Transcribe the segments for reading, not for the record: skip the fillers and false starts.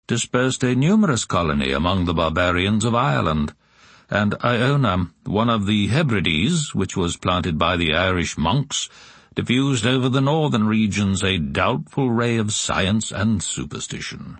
dispersed a numerous colony among the barbarians of Ireland, and Iona, one of the Hebrides, which was planted by the Irish monks, diffused over the northern regions a doubtful ray of science and superstition.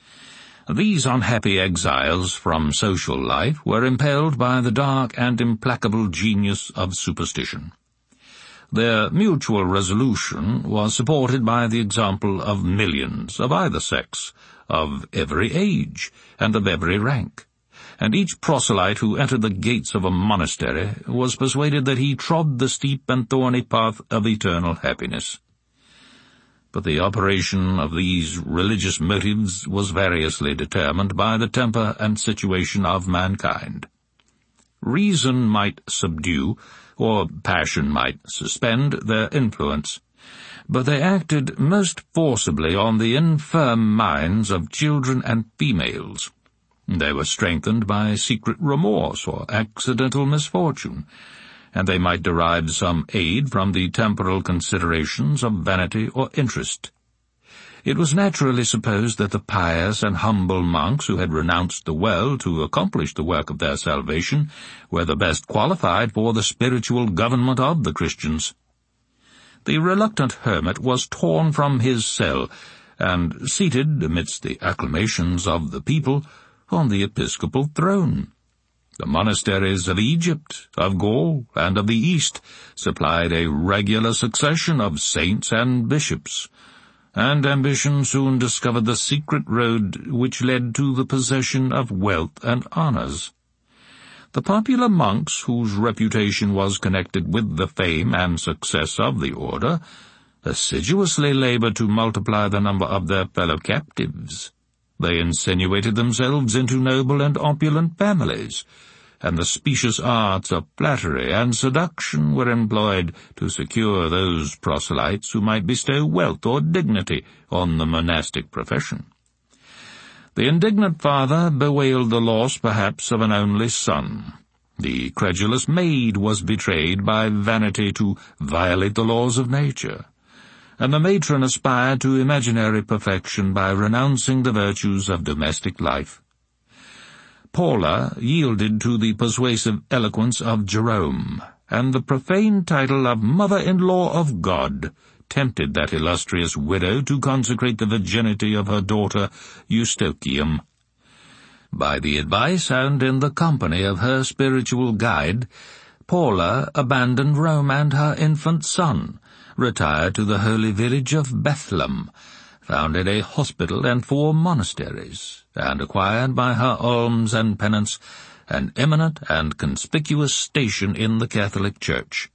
These unhappy exiles from social life were impelled by the dark and implacable genius of superstition. Their mutual resolution was supported by the example of millions of either sex, of every age, and of every rank, and each proselyte who entered the gates of a monastery was persuaded that he trod the steep and thorny path of eternal happiness. But the operation of these religious motives was variously determined by the temper and situation of mankind. Reason might subdue, or passion might suspend their influence, but they acted most forcibly on the infirm minds of children and females. They were strengthened by secret remorse or accidental misfortune, and they might derive some aid from the temporal considerations of vanity or interest. It was naturally supposed that the pious and humble monks who had renounced the well to accomplish the work of their salvation were the best qualified for the spiritual government of the Christians. The reluctant hermit was torn from his cell, and seated, amidst the acclamations of the people, on the episcopal throne. The monasteries of Egypt, of Gaul, and of the East supplied a regular succession of saints and bishops, and ambition soon discovered the secret road which led to the possession of wealth and honors. The popular monks, whose reputation was connected with the fame and success of the order, assiduously labored to multiply the number of their fellow captives. They insinuated themselves into noble and opulent families, and the specious arts of flattery and seduction were employed to secure those proselytes who might bestow wealth or dignity on the monastic profession. The indignant father bewailed the loss, perhaps, of an only son. The credulous maid was betrayed by vanity to violate the laws of nature, and the matron aspired to imaginary perfection by renouncing the virtues of domestic life. Paula yielded to the persuasive eloquence of Jerome, and the profane title of Mother-in-law of God tempted that illustrious widow to consecrate the virginity of her daughter Eustochium. By the advice and in the company of her spiritual guide, Paula abandoned Rome and her infant son, retired to the holy village of Bethlehem, founded a hospital and 4 monasteries, and acquired by her alms and penance an eminent and conspicuous station in the Catholic Church.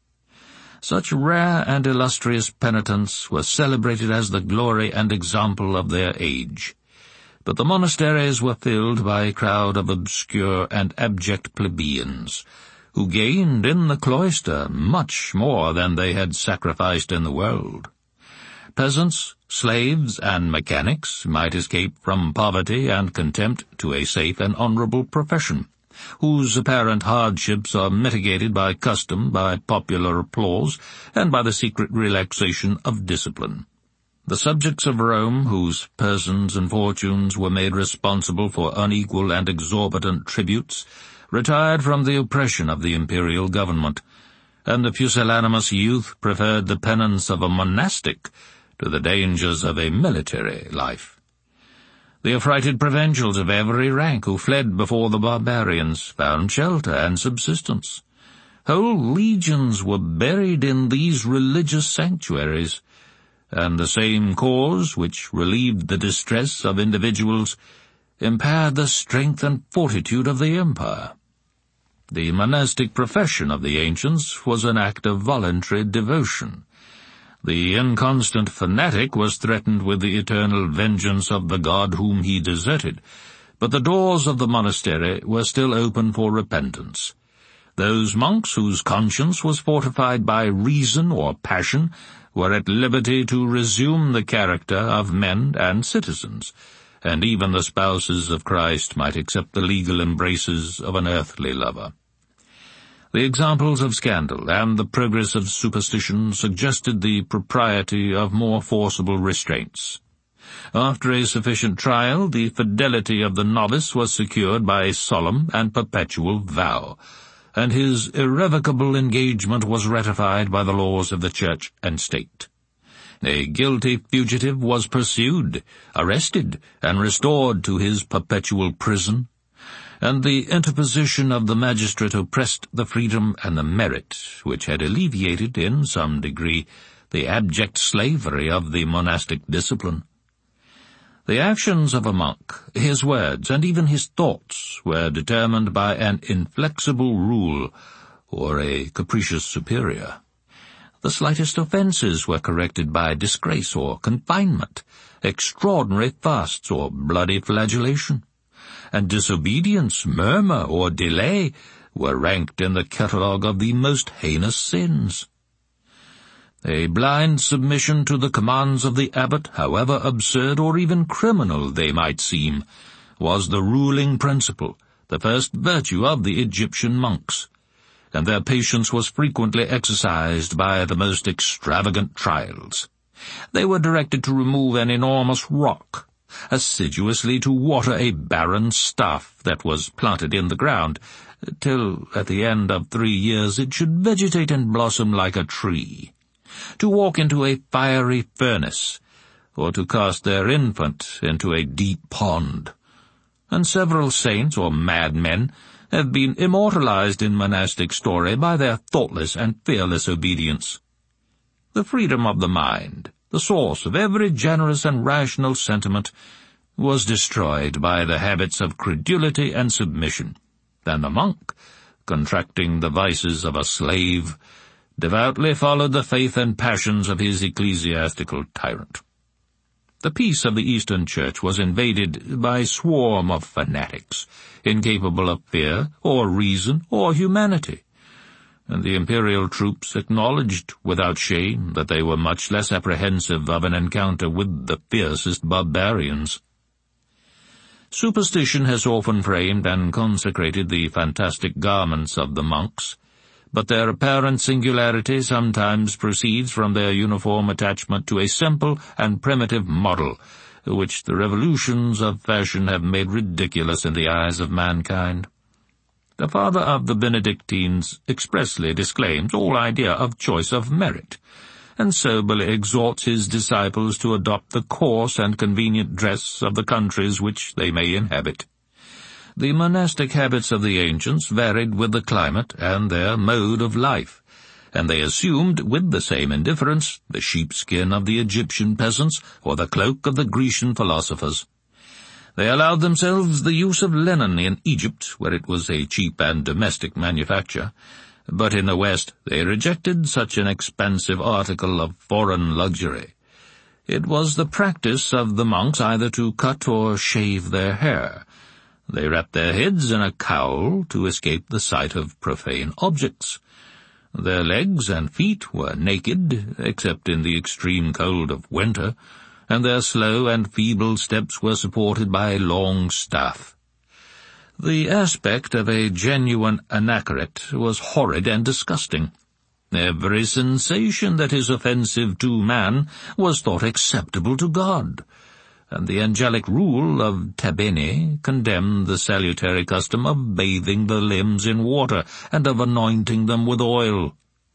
Such rare and illustrious penitents were celebrated as the glory and example of their age, but the monasteries were filled by a crowd of obscure and abject plebeians, who gained in the cloister much more than they had sacrificed in the world. Peasants, slaves, and mechanics might escape from poverty and contempt to a safe and honorable profession, whose apparent hardships are mitigated by custom, by popular applause, and by the secret relaxation of discipline. The subjects of Rome, whose persons and fortunes were made responsible for unequal and exorbitant tributes, retired from the oppression of the imperial government, and the pusillanimous youth preferred the penance of a monastic to the dangers of a military life. The affrighted provincials of every rank who fled before the barbarians found shelter and subsistence. Whole legions were buried in these religious sanctuaries, and the same cause which relieved the distress of individuals impaired the strength and fortitude of the empire. The monastic profession of the ancients was an act of voluntary devotion. The inconstant fanatic was threatened with the eternal vengeance of the God whom he deserted, but the doors of the monastery were still open for repentance. Those monks whose conscience was fortified by reason or passion were at liberty to resume the character of men and citizens, and even the spouses of Christ might accept the legal embraces of an earthly lover. The examples of scandal and the progress of superstition suggested the propriety of more forcible restraints. After a sufficient trial, the fidelity of the novice was secured by a solemn and perpetual vow, and his irrevocable engagement was ratified by the laws of the Church and State. A guilty fugitive was pursued, arrested, and restored to his perpetual prison, and the interposition of the magistrate oppressed the freedom and the merit which had alleviated, in some degree, the abject slavery of the monastic discipline. The actions of a monk, his words, and even his thoughts were determined by an inflexible rule or a capricious superior. The slightest offences were corrected by disgrace or confinement, extraordinary fasts or bloody flagellation, and disobedience, murmur, or delay were ranked in the catalogue of the most heinous sins. A blind submission to the commands of the abbot, however absurd or even criminal they might seem, was the ruling principle, the first virtue of the Egyptian monks, and their patience was frequently exercised by the most extravagant trials. They were directed to remove an enormous rock, assiduously to water a barren staff that was planted in the ground, till at the end of 3 years it should vegetate and blossom like a tree, to walk into a fiery furnace, or to cast their infant into a deep pond. And several saints or madmen have been immortalized in monastic story by their thoughtless and fearless obedience. The freedom of the mind, the source of every generous and rational sentiment, was destroyed by the habits of credulity and submission, and the monk, contracting the vices of a slave, devoutly followed the faith and passions of his ecclesiastical tyrant. The peace of the Eastern Church was invaded by a swarm of fanatics, incapable of fear, or reason, or humanity, and the imperial troops acknowledged without shame that they were much less apprehensive of an encounter with the fiercest barbarians. Superstition has often framed and consecrated the fantastic garments of the monks, but their apparent singularity sometimes proceeds from their uniform attachment to a simple and primitive model, which the revolutions of fashion have made ridiculous in the eyes of mankind. The father of the Benedictines expressly disclaims all idea of choice of merit, and soberly exhorts his disciples to adopt the coarse and convenient dress of the countries which they may inhabit. The monastic habits of the ancients varied with the climate and their mode of life, and they assumed with the same indifference the sheepskin of the Egyptian peasants or the cloak of the Grecian philosophers. They allowed themselves the use of linen in Egypt, where it was a cheap and domestic manufacture, but in the West they rejected such an expensive article of foreign luxury. It was the practice of the monks either to cut or shave their hair. They wrapped their heads in a cowl to escape the sight of profane objects. Their legs and feet were naked, except in the extreme cold of winter, and their slow and feeble steps were supported by a long staff. The aspect of a genuine anachorete was horrid and disgusting. Every sensation that is offensive to man was thought acceptable to God, and the angelic rule of Tabene condemned the salutary custom of bathing the limbs in water and of anointing them with oil.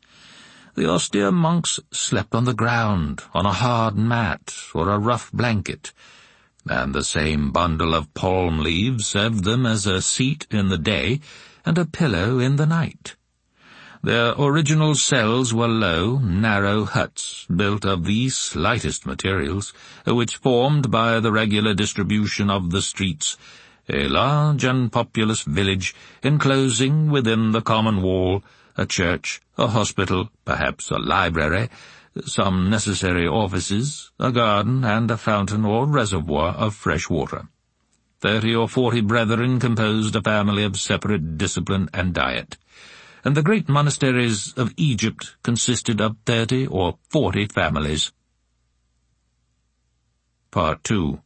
The austere monks slept on the ground, on a hard mat or a rough blanket, and the same bundle of palm leaves served them as a seat in the day and a pillow in the night. Their original cells were low, narrow huts, built of the slightest materials, which formed, by the regular distribution of the streets, a large and populous village, enclosing within the common wall a church, a hospital, perhaps a library, some necessary offices, a garden, and a fountain or reservoir of fresh water. 30 or 40 brethren composed a family of separate discipline and diet, and the great monasteries of Egypt consisted of 30 or 40 families. Part 2.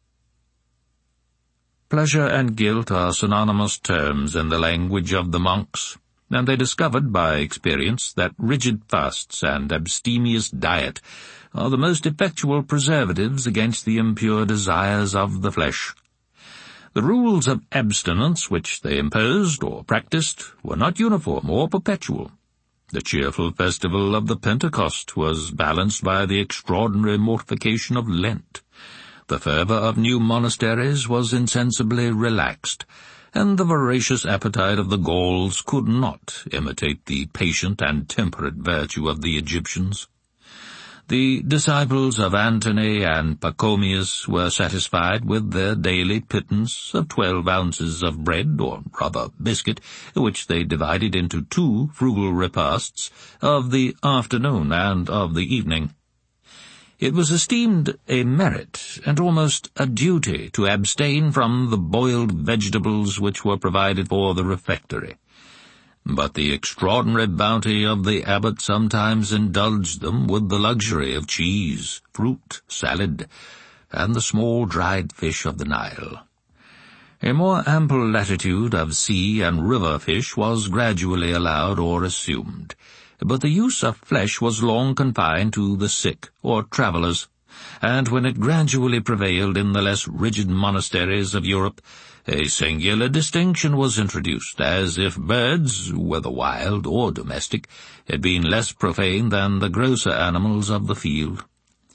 Pleasure and guilt are synonymous terms in the language of the monks, and they discovered by experience that rigid fasts and abstemious diet are the most effectual preservatives against the impure desires of the flesh. The rules of abstinence which they imposed or practiced were not uniform or perpetual. The cheerful festival of the Pentecost was balanced by the extraordinary mortification of Lent. The fervour of new monasteries was insensibly relaxed, and the voracious appetite of the Gauls could not imitate the patient and temperate virtue of the Egyptians. The disciples of Antony and Pachomius were satisfied with their daily pittance of 12 ounces of bread, or rather biscuit, which they divided into 2 frugal repasts of the afternoon and of the evening. It was esteemed a merit and almost a duty to abstain from the boiled vegetables which were provided for the refectory. But the extraordinary bounty of the abbot sometimes indulged them with the luxury of cheese, fruit, salad, and the small dried fish of the Nile. A more ample latitude of sea and river fish was gradually allowed or assumed, but the use of flesh was long confined to the sick or travellers, and when it gradually prevailed in the less rigid monasteries of Europe, a singular distinction was introduced, as if birds, whether wild or domestic, had been less profane than the grosser animals of the field.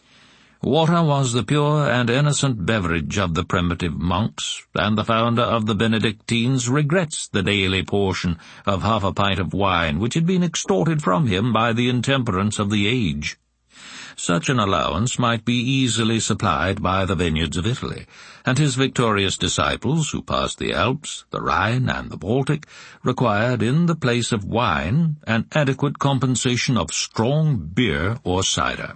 Water was the pure and innocent beverage of the primitive monks, and the founder of the Benedictines regrets the daily portion of half a pint of wine which had been extorted from him by the intemperance of the age. Such an allowance might be easily supplied by the vineyards of Italy, and his victorious disciples, who passed the Alps, the Rhine, and the Baltic, required in the place of wine an adequate compensation of strong beer or cider.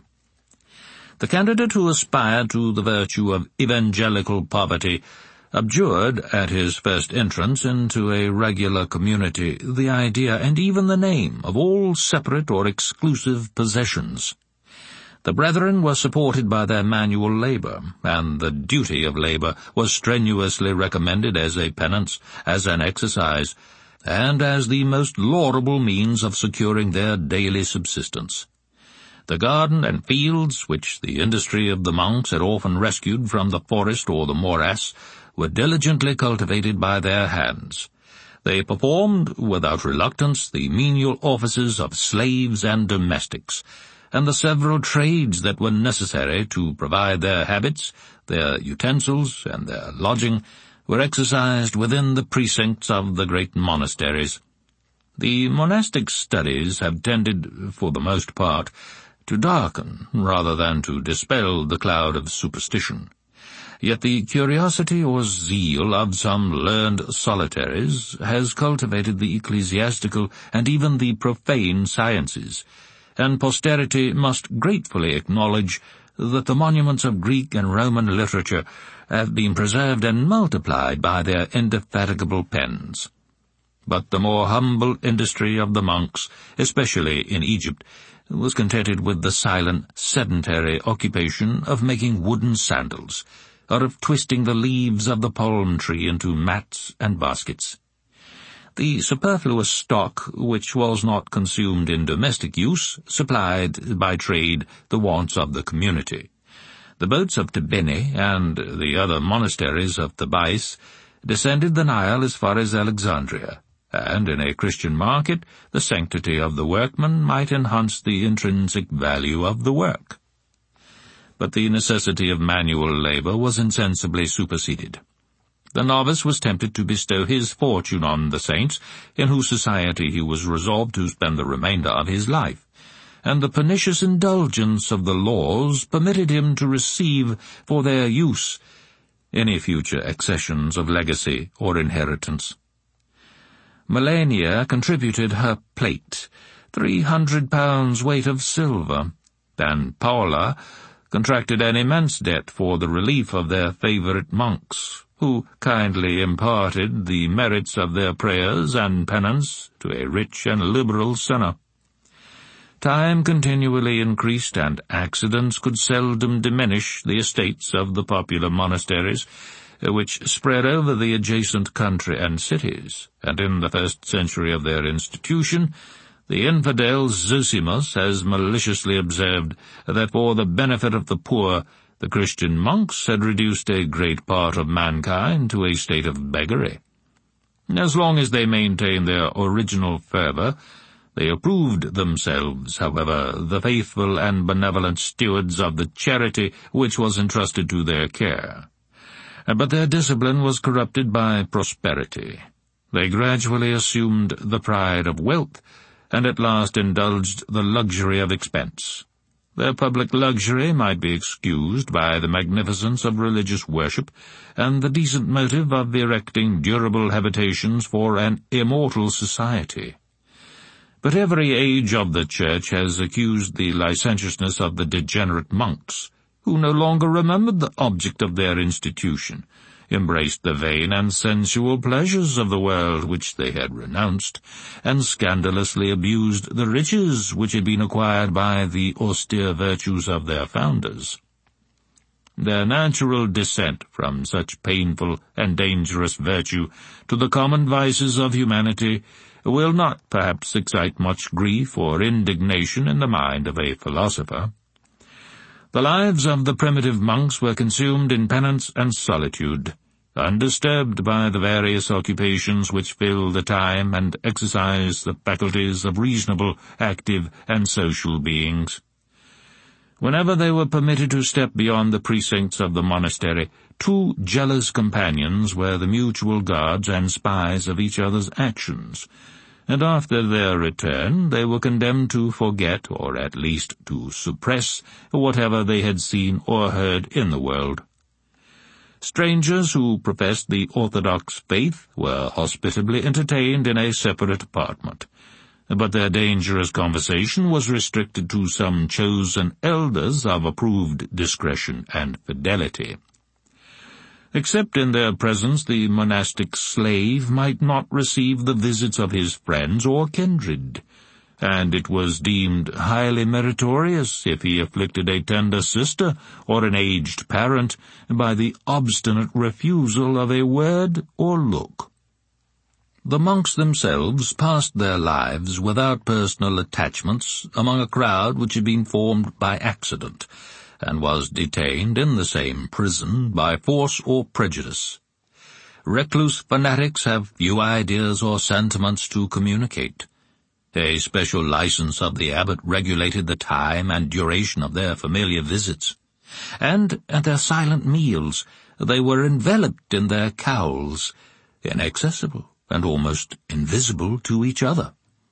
The candidate who aspired to the virtue of evangelical poverty abjured at his first entrance into a regular community the idea and even the name of all separate or exclusive possessions. The brethren were supported by their manual labour, and the duty of labour was strenuously recommended as a penance, as an exercise, and as the most laudable means of securing their daily subsistence. The garden and fields, which the industry of the monks had often rescued from the forest or the morass, were diligently cultivated by their hands. They performed, without reluctance, the menial offices of slaves and domestics, and the several trades that were necessary to provide their habits, their utensils, and their lodging were exercised within the precincts of the great monasteries. The monastic studies have tended, for the most part, to darken rather than to dispel the cloud of superstition. Yet the curiosity or zeal of some learned solitaries has cultivated the ecclesiastical and even the profane sciences, and posterity must gratefully acknowledge that the monuments of Greek and Roman literature have been preserved and multiplied by their indefatigable pens. But the more humble industry of the monks, especially in Egypt, was contented with the silent, sedentary occupation of making wooden sandals, or of twisting the leaves of the palm tree into mats and baskets. The superfluous stock, which was not consumed in domestic use, supplied by trade the wants of the community. The boats of Tebene and the other monasteries of Thebais descended the Nile as far as Alexandria, and in a Christian market the sanctity of the workman might enhance the intrinsic value of the work. But the necessity of manual labour was insensibly superseded. The novice was tempted to bestow his fortune on the saints, in whose society he was resolved to spend the remainder of his life, and the pernicious indulgence of the laws permitted him to receive for their use any future accessions of legacy or inheritance. Melania contributed her plate, 300 pounds weight of silver, and Paula contracted an immense debt for the relief of their favourite monks, who kindly imparted the merits of their prayers and penance to a rich and liberal sinner. Time continually increased, and accidents could seldom diminish the estates of the popular monasteries, which spread over the adjacent country and cities, and in the first century of their institution, The infidel Zosimus has maliciously observed that for the benefit of the poor, the Christian monks had reduced a great part of mankind to a state of beggary. As long as they maintained their original fervour, they approved themselves, however, the faithful and benevolent stewards of the charity which was entrusted to their care. But their discipline was corrupted by prosperity. They gradually assumed the pride of wealth, and at last indulged the luxury of expense. Their public luxury might be excused by the magnificence of religious worship, and the decent motive of erecting durable habitations for an immortal society. But every age of the Church has accused the licentiousness of the degenerate monks, who no longer remembered the object of their institution, embraced the vain and sensual pleasures of the world which they had renounced, and scandalously abused the riches which had been acquired by the austere virtues of their founders. Their natural descent from such painful and dangerous virtue to the common vices of humanity will not perhaps excite much grief or indignation in the mind of a philosopher. The lives of the primitive monks were consumed in penance and solitude, undisturbed by the various occupations which fill the time and exercise the faculties of reasonable, active, and social beings. Whenever they were permitted to step beyond the precincts of the monastery, two jealous companions were the mutual guards and spies of each other's actions, and after their return they were condemned to forget, or at least to suppress, whatever they had seen or heard in the world. Strangers who professed the orthodox faith were hospitably entertained in a separate apartment, but their dangerous conversation was restricted to some chosen elders of approved discretion and fidelity. Except in their presence, the monastic slave might not receive the visits of his friends or kindred, and it was deemed highly meritorious if he afflicted a tender sister or an aged parent by the obstinate refusal of a word or look. The monks themselves passed their lives without personal attachments among a crowd which had been formed by accident, and was detained in the same prison by force or prejudice. Recluse fanatics have few ideas or sentiments to communicate. A special license of the abbot regulated the time and duration of their familiar visits, and at their silent meals they were enveloped in their cowls, inaccessible and almost invisible to each other.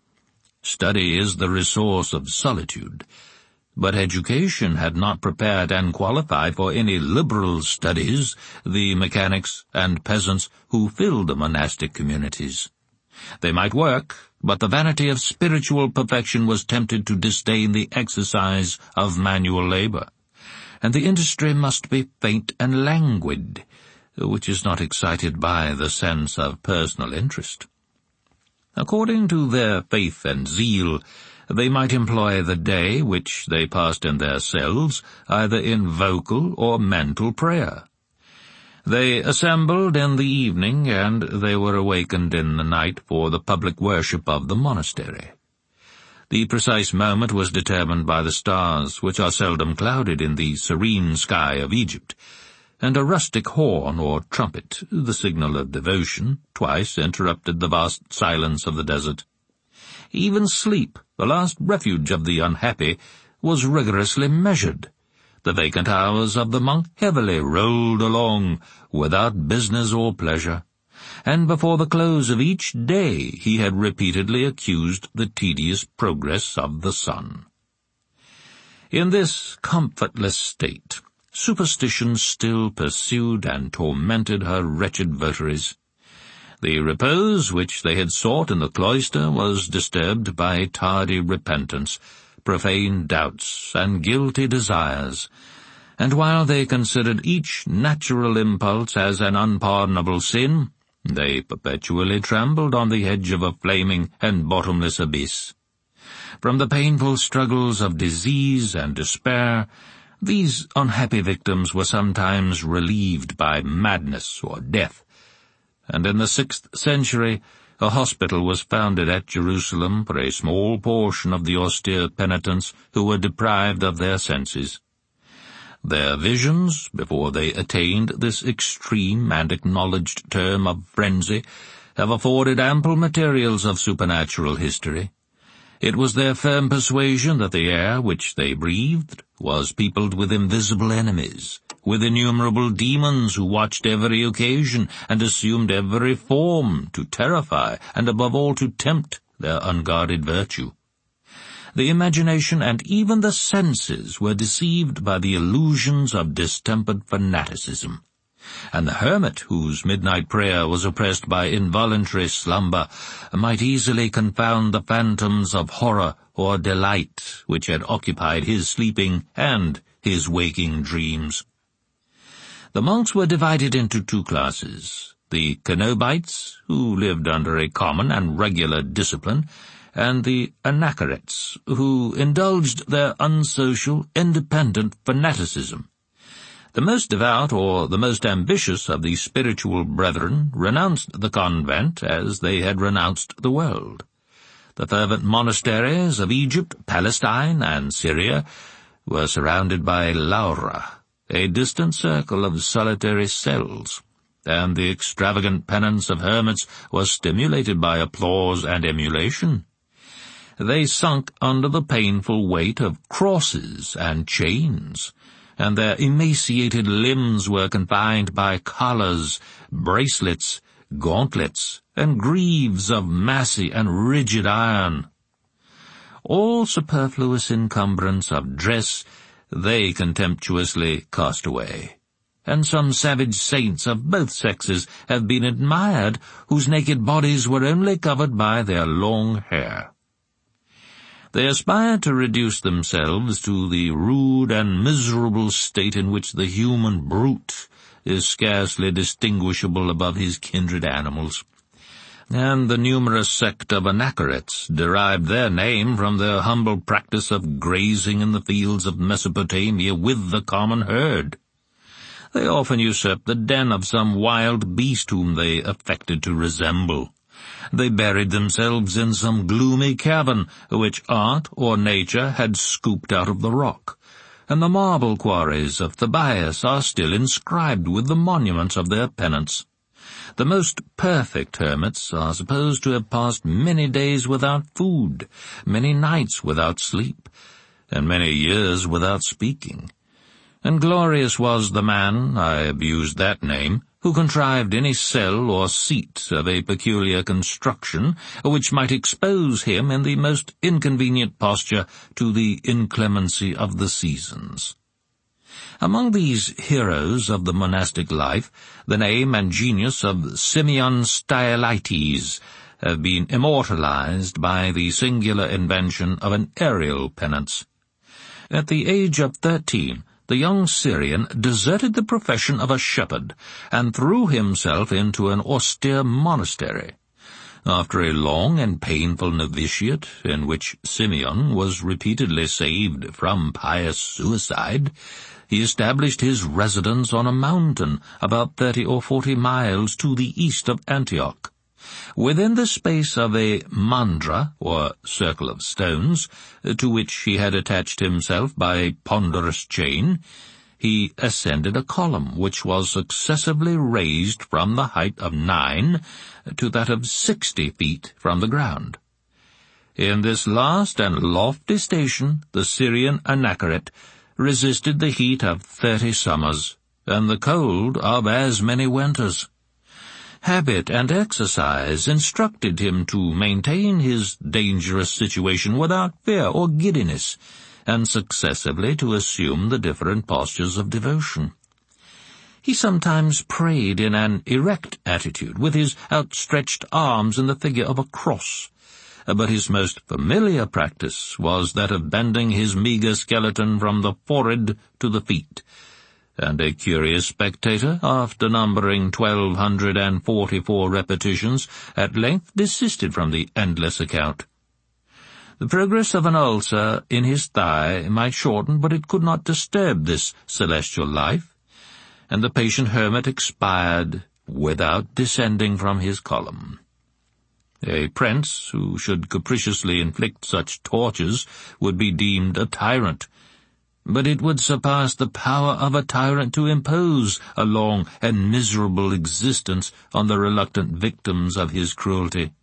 Study is the resource of solitude, but education had not prepared and qualified for any liberal studies the mechanics and peasants who filled the monastic communities. They might work, but the vanity of spiritual perfection was tempted to disdain the exercise of manual labor, and the industry must be faint and languid, which is not excited by the sense of personal interest. According to their faith and zeal, they might employ the day which they passed in their cells either in vocal or mental prayer. They assembled in the evening, and they were awakened in the night for the public worship of the monastery. The precise moment was determined by the stars, which are seldom clouded in the serene sky of Egypt, and a rustic horn or trumpet, the signal of devotion, twice interrupted the vast silence of the desert. Even sleep, the last refuge of the unhappy, was rigorously measured. The vacant hours of the monk heavily rolled along, without business or pleasure, and before the close of each day he had repeatedly accused the tedious progress of the sun. In this comfortless state, superstition still pursued and tormented her wretched votaries. The repose which they had sought in the cloister was disturbed by tardy repentance, profane doubts, and guilty desires, and while they considered each natural impulse as an unpardonable sin, they perpetually trembled on the edge of a flaming and bottomless abyss. From the painful struggles of disease and despair, these unhappy victims were sometimes relieved by madness or death, and in the 6th century a hospital was founded at Jerusalem for a small portion of the austere penitents who were deprived of their senses. Their visions, before they attained this extreme and acknowledged term of frenzy, have afforded ample materials of supernatural history. It was their firm persuasion that the air which they breathed was peopled with invisible enemies, with innumerable demons who watched every occasion and assumed every form to terrify and above all to tempt their unguarded virtue. The imagination and even the senses were deceived by the illusions of distempered fanaticism, and the hermit, whose midnight prayer was oppressed by involuntary slumber, might easily confound the phantoms of horror or delight which had occupied his sleeping and his waking dreams. The monks were divided into two classes: the Cenobites, who lived under a common and regular discipline, and the Anachorets, who indulged their unsocial, independent fanaticism. The most devout or the most ambitious of the spiritual brethren renounced the convent as they had renounced the world. The fervent monasteries of Egypt, Palestine, and Syria were surrounded by Laura, a distant circle of solitary cells, and the extravagant penance of hermits was stimulated by applause and emulation. They sunk under the painful weight of crosses and chains, and their emaciated limbs were confined by collars, bracelets, gauntlets, and greaves of massy and rigid iron. All superfluous encumbrance of dress they contemptuously cast away, and some savage saints of both sexes have been admired whose naked bodies were only covered by their long hair. They aspired to reduce themselves to the rude and miserable state in which the human brute is scarcely distinguishable above his kindred animals, and the numerous sect of Anachorets derived their name from their humble practice of grazing in the fields of Mesopotamia with the common herd. They often usurped the den of some wild beast whom they affected to resemble. They buried themselves in some gloomy cavern which art or nature had scooped out of the rock, and the marble quarries of Thebais are still inscribed with the monuments of their penance. The most perfect hermits are supposed to have passed many days without food, many nights without sleep, and many years without speaking. And glorious was the man, I abuse that name, who contrived any cell or seat of a peculiar construction, which might expose him in the most inconvenient posture to the inclemency of the seasons. Among these heroes of the monastic life, the name and genius of Simeon Stylites have been immortalized by the singular invention of an aerial penance. At the age of 13, the young Syrian deserted the profession of a shepherd and threw himself into an austere monastery. After a long and painful novitiate, in which Simeon was repeatedly saved from pious suicide, he established his residence on a mountain about 30 or 40 miles to the east of Antioch. Within the space of a mandra, or circle of stones, to which he had attached himself by a ponderous chain, he ascended a column which was successively raised from the height of 9 to that of 60 feet from the ground. In this last and lofty station the Syrian Anachoret resisted the heat of 30 summers and the cold of as many winters. Habit and exercise instructed him to maintain his dangerous situation without fear or giddiness, and successively to assume the different postures of devotion. He sometimes prayed in an erect attitude, with his outstretched arms in the figure of a cross, but his most familiar practice was that of bending his meagre skeleton from the forehead to the feet, and a curious spectator, after numbering 1,244 repetitions, at length desisted from the endless account. The progress of an ulcer in his thigh might shorten, but it could not disturb this celestial life, and the patient hermit expired without descending from his column. A prince who should capriciously inflict such tortures would be deemed a tyrant, but it would surpass the power of a tyrant to impose a long and miserable existence on the reluctant victims of his cruelty.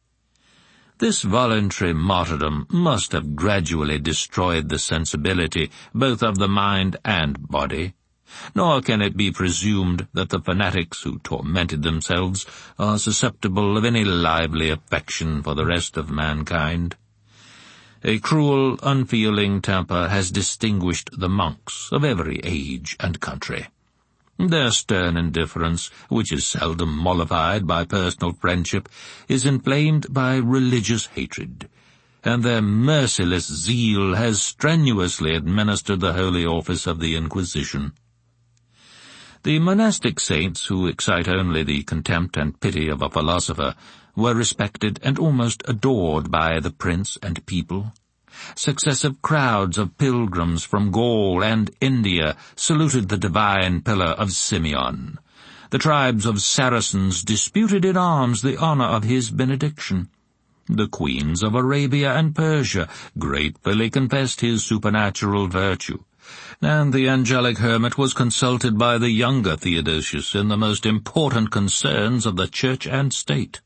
This voluntary martyrdom must have gradually destroyed the sensibility both of the mind and body, nor can it be presumed that the fanatics who tormented themselves are susceptible of any lively affection for the rest of mankind. A cruel, unfeeling temper has distinguished the monks of every age and country. Their stern indifference, which is seldom mollified by personal friendship, is inflamed by religious hatred, and their merciless zeal has strenuously administered the holy office of the Inquisition. The monastic saints, who excite only the contempt and pity of a philosopher, were respected and almost adored by the prince and people. Successive crowds of pilgrims from Gaul and India saluted the divine pillar of Simeon. The tribes of Saracens disputed in arms the honor of his benediction. The queens of Arabia and Persia gratefully confessed his supernatural virtue, and the angelic hermit was consulted by the younger Theodosius in the most important concerns of the Church and State.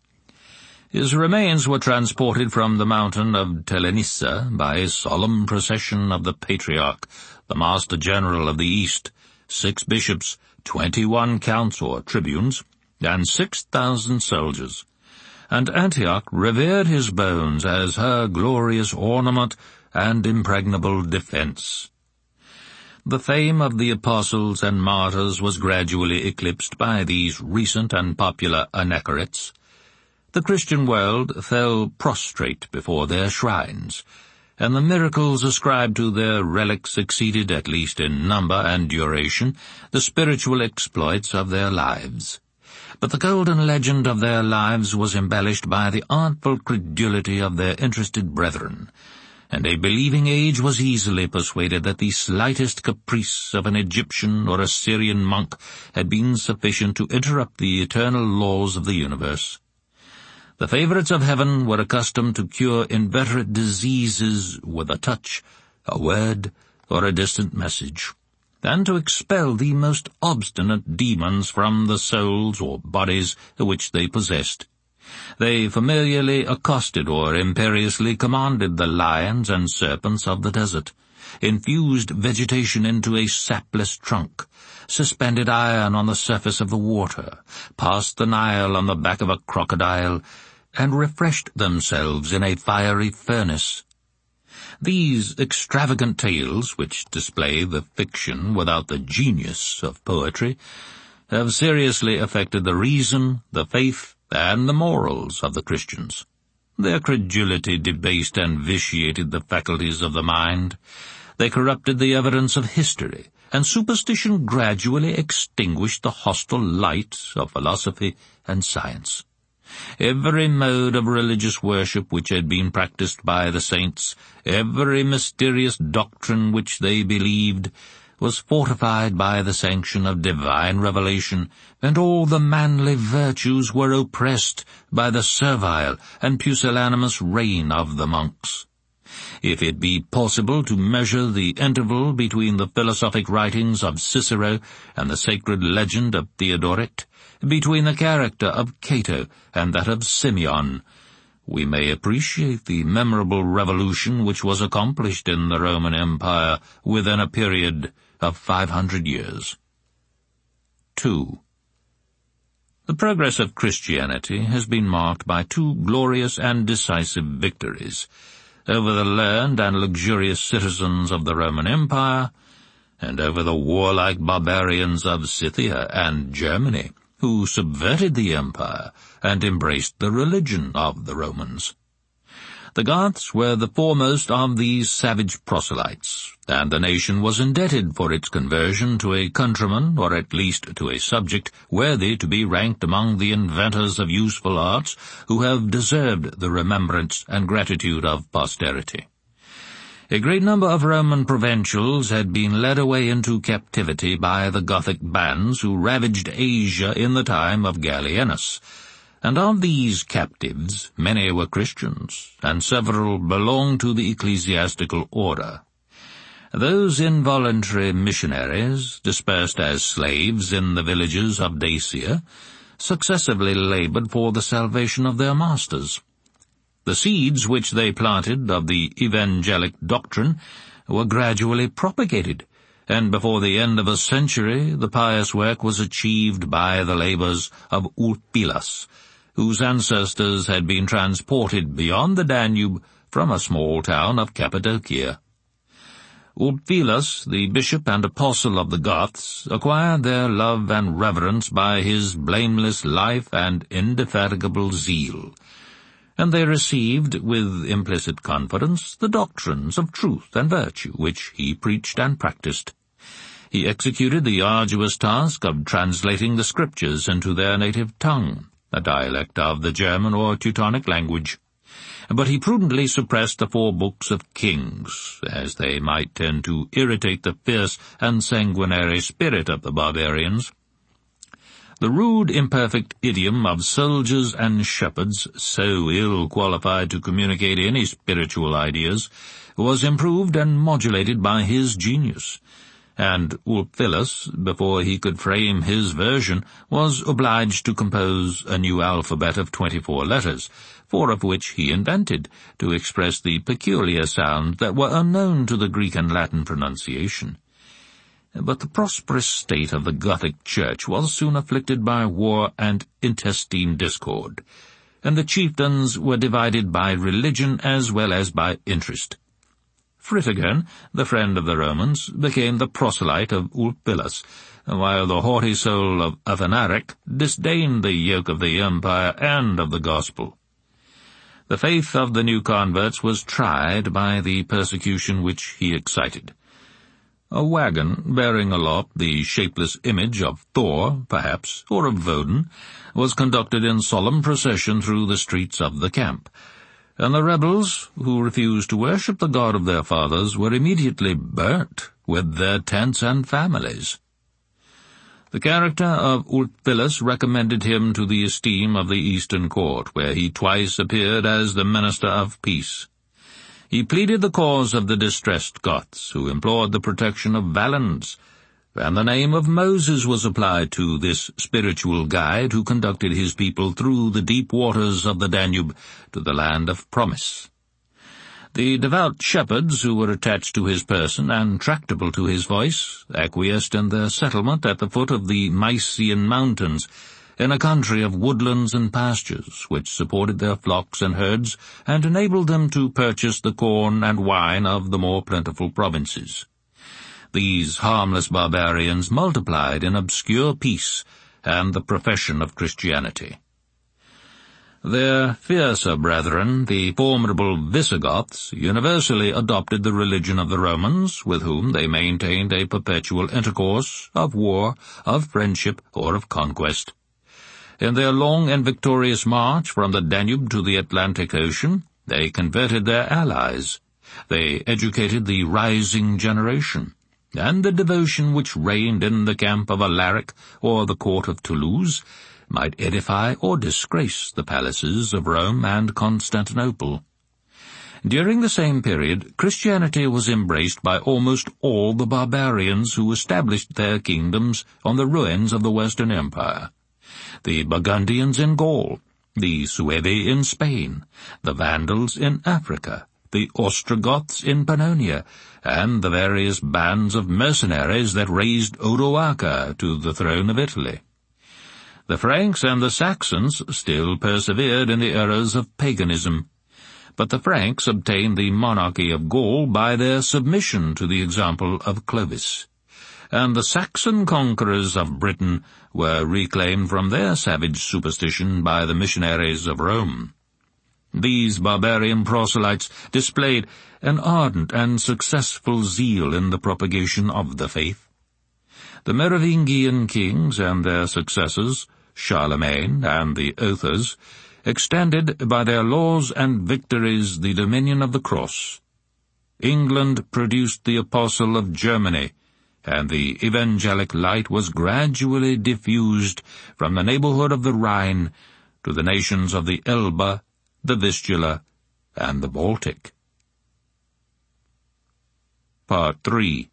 His remains were transported from the mountain of Telenissa by a solemn procession of the Patriarch, the Master General of the East, 6 bishops, 21 counts or tribunes, and 6,000 soldiers, and Antioch revered his bones as her glorious ornament and impregnable defense. The fame of the apostles and martyrs was gradually eclipsed by these recent and popular anachorets. The Christian world fell prostrate before their shrines, and the miracles ascribed to their relics exceeded, at least in number and duration, the spiritual exploits of their lives. But the golden legend of their lives was embellished by the artful credulity of their interested brethren, and a believing age was easily persuaded that the slightest caprice of an Egyptian or Assyrian monk had been sufficient to interrupt the eternal laws of the universe. The favorites of heaven were accustomed to cure inveterate diseases with a touch, a word, or a distant message, and to expel the most obstinate demons from the souls or bodies which they possessed. They familiarly accosted or imperiously commanded the lions and serpents of the desert, infused vegetation into a sapless trunk, suspended iron on the surface of the water, passed the Nile on the back of a crocodile, and refreshed themselves in a fiery furnace. These extravagant tales, which display the fiction without the genius of poetry, have seriously affected the reason, the faith, and the morals of the Christians. Their credulity debased and vitiated the faculties of the mind. They corrupted the evidence of history, and superstition gradually extinguished the hostile light of philosophy and science. Every mode of religious worship which had been practiced by the saints, every mysterious doctrine which they believed, was fortified by the sanction of divine revelation, and all the manly virtues were oppressed by the servile and pusillanimous reign of the monks. If it be possible to measure the interval between the philosophic writings of Cicero and the sacred legend of Theodoret, between the character of Cato and that of Simeon, we may appreciate the memorable revolution which was accomplished in the Roman Empire within a period of 500 years. 2. The progress of Christianity has been marked by 2 glorious and decisive victories over the learned and luxurious citizens of the Roman Empire and over the warlike barbarians of Scythia and Germany, who subverted the empire and embraced the religion of the Romans. The Goths were the foremost of these savage proselytes, and the nation was indebted for its conversion to a countryman, or at least to a subject, worthy to be ranked among the inventors of useful arts who have deserved the remembrance and gratitude of posterity. A great number of Roman provincials had been led away into captivity by the Gothic bands who ravaged Asia in the time of Gallienus, And of these captives many were Christians, and several belonged to the ecclesiastical order. Those involuntary missionaries, dispersed as slaves in the villages of Dacia, successively labored for the salvation of their masters. The seeds which they planted of the evangelic doctrine were gradually propagated, and before the end of a century the pious work was achieved by the labors of Ulpilas, whose ancestors had been transported beyond the Danube from a small town of Cappadocia. Ulpilas, the bishop and apostle of the Goths, acquired their love and reverence by his blameless life and indefatigable zeal, and they received with implicit confidence the doctrines of truth and virtue which he preached and practiced. He executed the arduous task of translating the Scriptures into their native tongue, a dialect of the German or Teutonic language. But he prudently suppressed the 4 books of Kings, as they might tend to irritate the fierce and sanguinary spirit of the barbarians. The rude, imperfect idiom of soldiers and shepherds, so ill qualified to communicate any spiritual ideas, was improved and modulated by his genius, and Ulpilas, before he could frame his version, was obliged to compose a new alphabet of 24 letters, 4 of which he invented, to express the peculiar sounds that were unknown to the Greek and Latin pronunciation. But the prosperous state of the Gothic Church was soon afflicted by war and intestine discord, and the chieftains were divided by religion as well as by interest. Fritigern, the friend of the Romans, became the proselyte of Ulpilas, while the haughty soul of Athanaric disdained the yoke of the empire and of the gospel. The faith of the new converts was tried by the persecution which he excited. A wagon, bearing aloft the shapeless image of Thor, perhaps, or of Woden, was conducted in solemn procession through the streets of the camp, and the rebels, who refused to worship the God of their fathers, were immediately burnt with their tents and families. The character of Ulpilas recommended him to the esteem of the Eastern court, where he twice appeared as the minister of peace. He pleaded the cause of the distressed Goths, who implored the protection of Valens, and the name of Moses was applied to this spiritual guide who conducted his people through the deep waters of the Danube to the land of promise. The devout shepherds who were attached to his person and tractable to his voice acquiesced in their settlement at the foot of the Mysian mountains, in a country of woodlands and pastures, which supported their flocks and herds and enabled them to purchase the corn and wine of the more plentiful provinces. These harmless barbarians multiplied in obscure peace and the profession of Christianity. Their fiercer brethren, the formidable Visigoths, universally adopted the religion of the Romans, with whom they maintained a perpetual intercourse of war, of friendship, or of conquest. In their long and victorious march from the Danube to the Atlantic Ocean, they converted their allies. They educated the rising generation, and the devotion which reigned in the camp of Alaric or the court of Toulouse might edify or disgrace the palaces of Rome and Constantinople. During the same period, Christianity was embraced by almost all the barbarians who established their kingdoms on the ruins of the Western Empire. The Burgundians in Gaul, the Suevi in Spain, the Vandals in Africa, the Ostrogoths in Pannonia, and the various bands of mercenaries that raised Odoacer to the throne of Italy. The Franks and the Saxons still persevered in the errors of paganism, but the Franks obtained the monarchy of Gaul by their submission to the example of Clovis, and the Saxon conquerors of Britain were reclaimed from their savage superstition by the missionaries of Rome. These barbarian proselytes displayed an ardent and successful zeal in the propagation of the faith. The Merovingian kings and their successors, Charlemagne and the Others, extended by their laws and victories the dominion of the cross. England produced the apostle of Germany, and the evangelic light was gradually diffused from the neighborhood of the Rhine to the nations of the Elbe, the Vistula, and the Baltic. Part 3.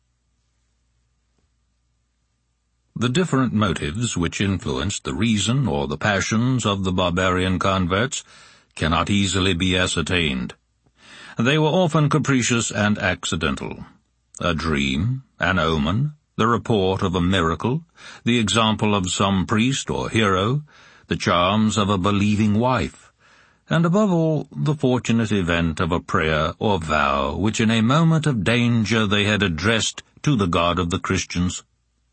The different motives which influenced the reason or the passions of the barbarian converts cannot easily be ascertained. They were often capricious and accidental. A dream, an omen, the report of a miracle, the example of some priest or hero, the charms of a believing wife, and above all, the fortunate event of a prayer or vow which in a moment of danger they had addressed to the God of the Christians.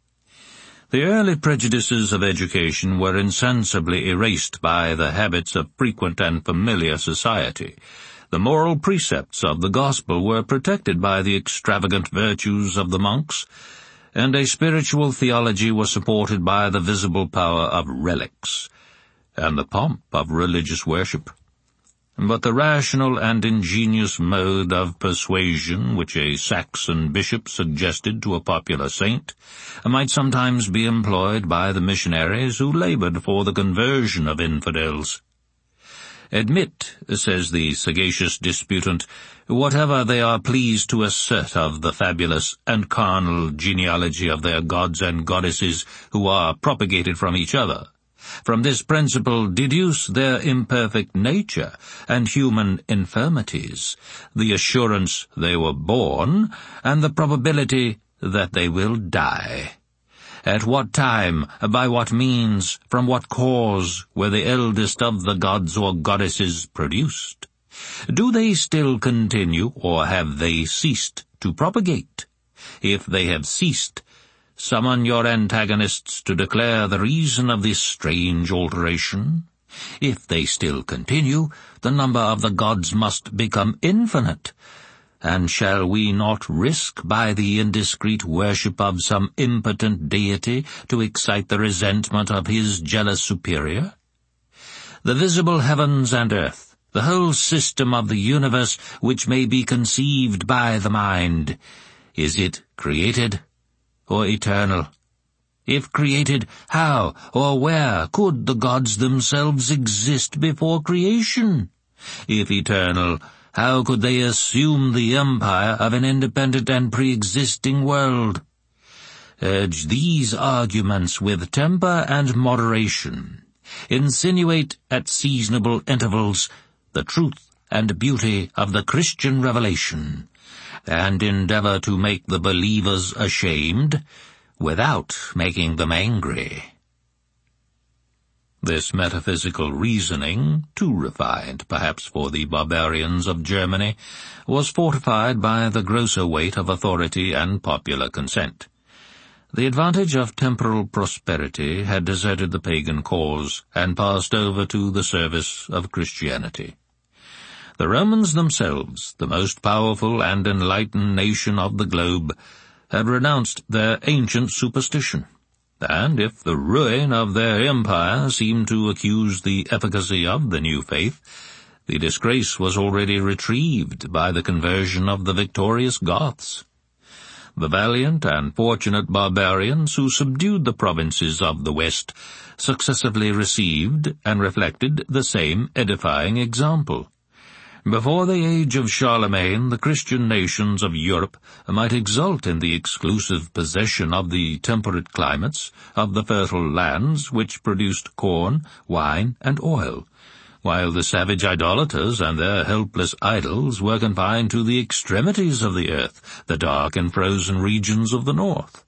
The early prejudices of education were insensibly erased by the habits of frequent and familiar society. The moral precepts of the gospel were protected by the extravagant virtues of the monks, and a spiritual theology was supported by the visible power of relics and the pomp of religious worship. But the rational and ingenious mode of persuasion which a Saxon bishop suggested to a popular saint might sometimes be employed by the missionaries who labored for the conversion of infidels. "Admit," says the sagacious disputant, "whatever they are pleased to assert of the fabulous and carnal genealogy of their gods and goddesses who are propagated from each other. From this principle deduce their imperfect nature and human infirmities, the assurance they were born, and the probability that they will die. At what time, by what means, from what cause were the eldest of the gods or goddesses produced? Do they still continue, or have they ceased to propagate? If they have ceased, summon your antagonists to declare the reason of this strange alteration. If they still continue, the number of the gods must become infinite. And shall we not risk by the indiscreet worship of some impotent deity to excite the resentment of his jealous superior? The visible heavens and earth, the whole system of the universe which may be conceived by the mind, is it created or eternal? If created, how or where could the gods themselves exist before creation? If eternal, how could they assume the empire of an independent and pre-existing world? Urge these arguments with temper and moderation. Insinuate at seasonable intervals the truth and beauty of the Christian revelation, and endeavor to make the believers ashamed without making them angry. This metaphysical reasoning, too refined perhaps for the barbarians of Germany, was fortified by the grosser weight of authority and popular consent. The advantage of temporal prosperity had deserted the pagan cause and passed over to the service of Christianity. The Romans themselves, the most powerful and enlightened nation of the globe, had renounced their ancient superstition, and if the ruin of their empire seemed to accuse the efficacy of the new faith, the disgrace was already retrieved by the conversion of the victorious Goths. The valiant and fortunate barbarians who subdued the provinces of the West successively received and reflected the same edifying example. Before the age of Charlemagne, the Christian nations of Europe might exult in the exclusive possession of the temperate climates, of the fertile lands which produced corn, wine, and oil, while the savage idolaters and their helpless idols were confined to the extremities of the earth, the dark and frozen regions of the north.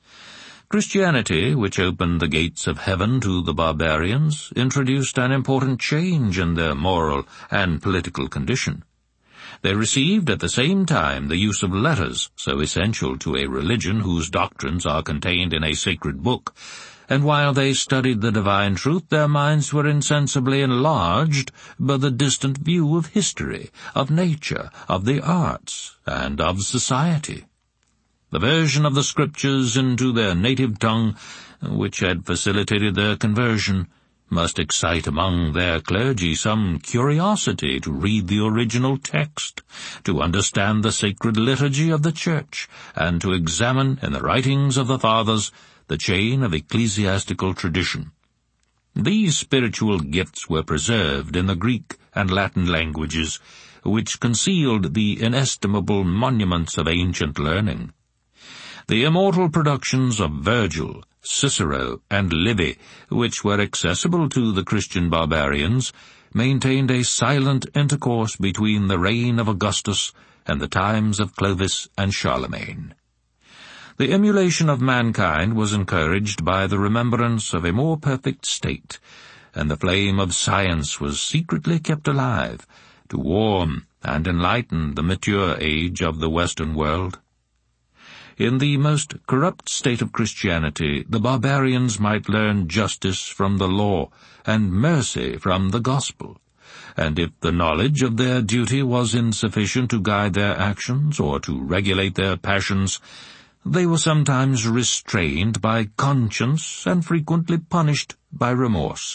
Christianity, which opened the gates of heaven to the barbarians, introduced an important change in their moral and political condition. They received at the same time the use of letters, so essential to a religion whose doctrines are contained in a sacred book, and while they studied the divine truth, their minds were insensibly enlarged by the distant view of history, of nature, of the arts, and of society. The version of the Scriptures into their native tongue, which had facilitated their conversion, must excite among their clergy some curiosity to read the original text, to understand the sacred liturgy of the Church, and to examine in the writings of the Fathers the chain of ecclesiastical tradition. These spiritual gifts were preserved in the Greek and Latin languages, which concealed the inestimable monuments of ancient learning. The immortal productions of Virgil, Cicero, and Livy, which were accessible to the Christian barbarians, maintained a silent intercourse between the reign of Augustus and the times of Clovis and Charlemagne. The emulation of mankind was encouraged by the remembrance of a more perfect state, and the flame of science was secretly kept alive to warm and enlighten the mature age of the Western world. In the most corrupt state of Christianity, the barbarians might learn justice from the law and mercy from the gospel, and if the knowledge of their duty was insufficient to guide their actions or to regulate their passions, they were sometimes restrained by conscience and frequently punished by remorse.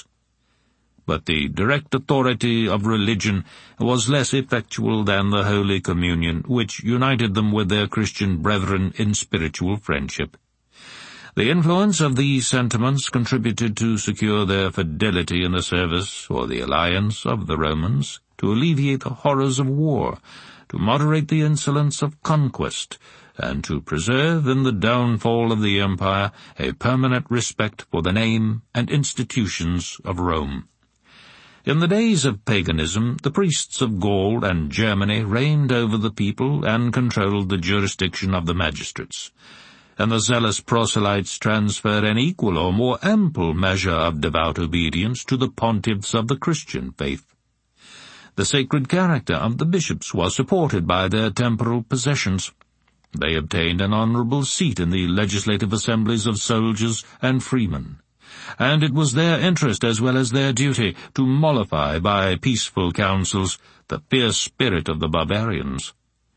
But the direct authority of religion was less effectual than the Holy Communion, which united them with their Christian brethren in spiritual friendship. The influence of these sentiments contributed to secure their fidelity in the service or the alliance of the Romans, to alleviate the horrors of war, to moderate the insolence of conquest, and to preserve in the downfall of the empire a permanent respect for the name and institutions of Rome. In the days of paganism, the priests of Gaul and Germany reigned over the people and controlled the jurisdiction of the magistrates, and the zealous proselytes transferred an equal or more ample measure of devout obedience to the pontiffs of the Christian faith. The sacred character of the bishops was supported by their temporal possessions. They obtained an honorable seat in the legislative assemblies of soldiers and freemen, and it was their interest as well as their duty to mollify by peaceful counsels the fierce spirit of the barbarians.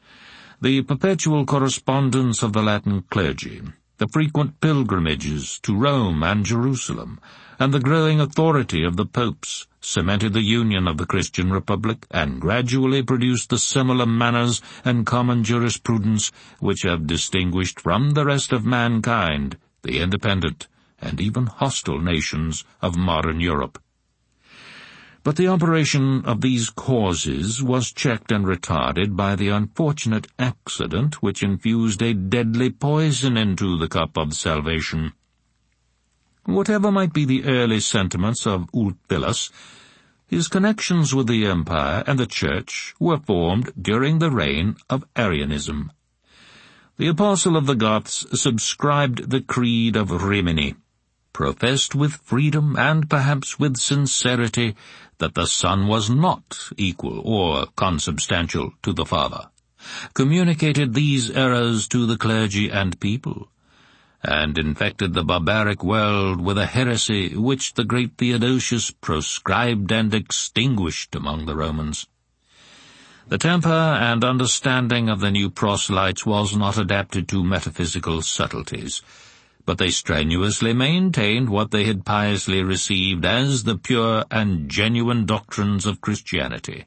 The perpetual correspondence of the Latin clergy, the frequent pilgrimages to Rome and Jerusalem, and the growing authority of the popes cemented the union of the Christian Republic and gradually produced the similar manners and common jurisprudence which have distinguished from the rest of mankind the independent and even hostile nations of modern Europe. But the operation of these causes was checked and retarded by the unfortunate accident which infused a deadly poison into the cup of salvation. Whatever might be the early sentiments of Ulphilas, his connections with the empire and the church were formed during the reign of Arianism. The apostle of the Goths subscribed the creed of Rimini, professed with freedom and perhaps with sincerity that the Son was not equal or consubstantial to the Father, communicated these errors to the clergy and people, and infected the barbaric world with a heresy which the great Theodosius proscribed and extinguished among the Romans. The temper and understanding of the new proselytes was not adapted to metaphysical subtleties, but they strenuously maintained what they had piously received as the pure and genuine doctrines of Christianity.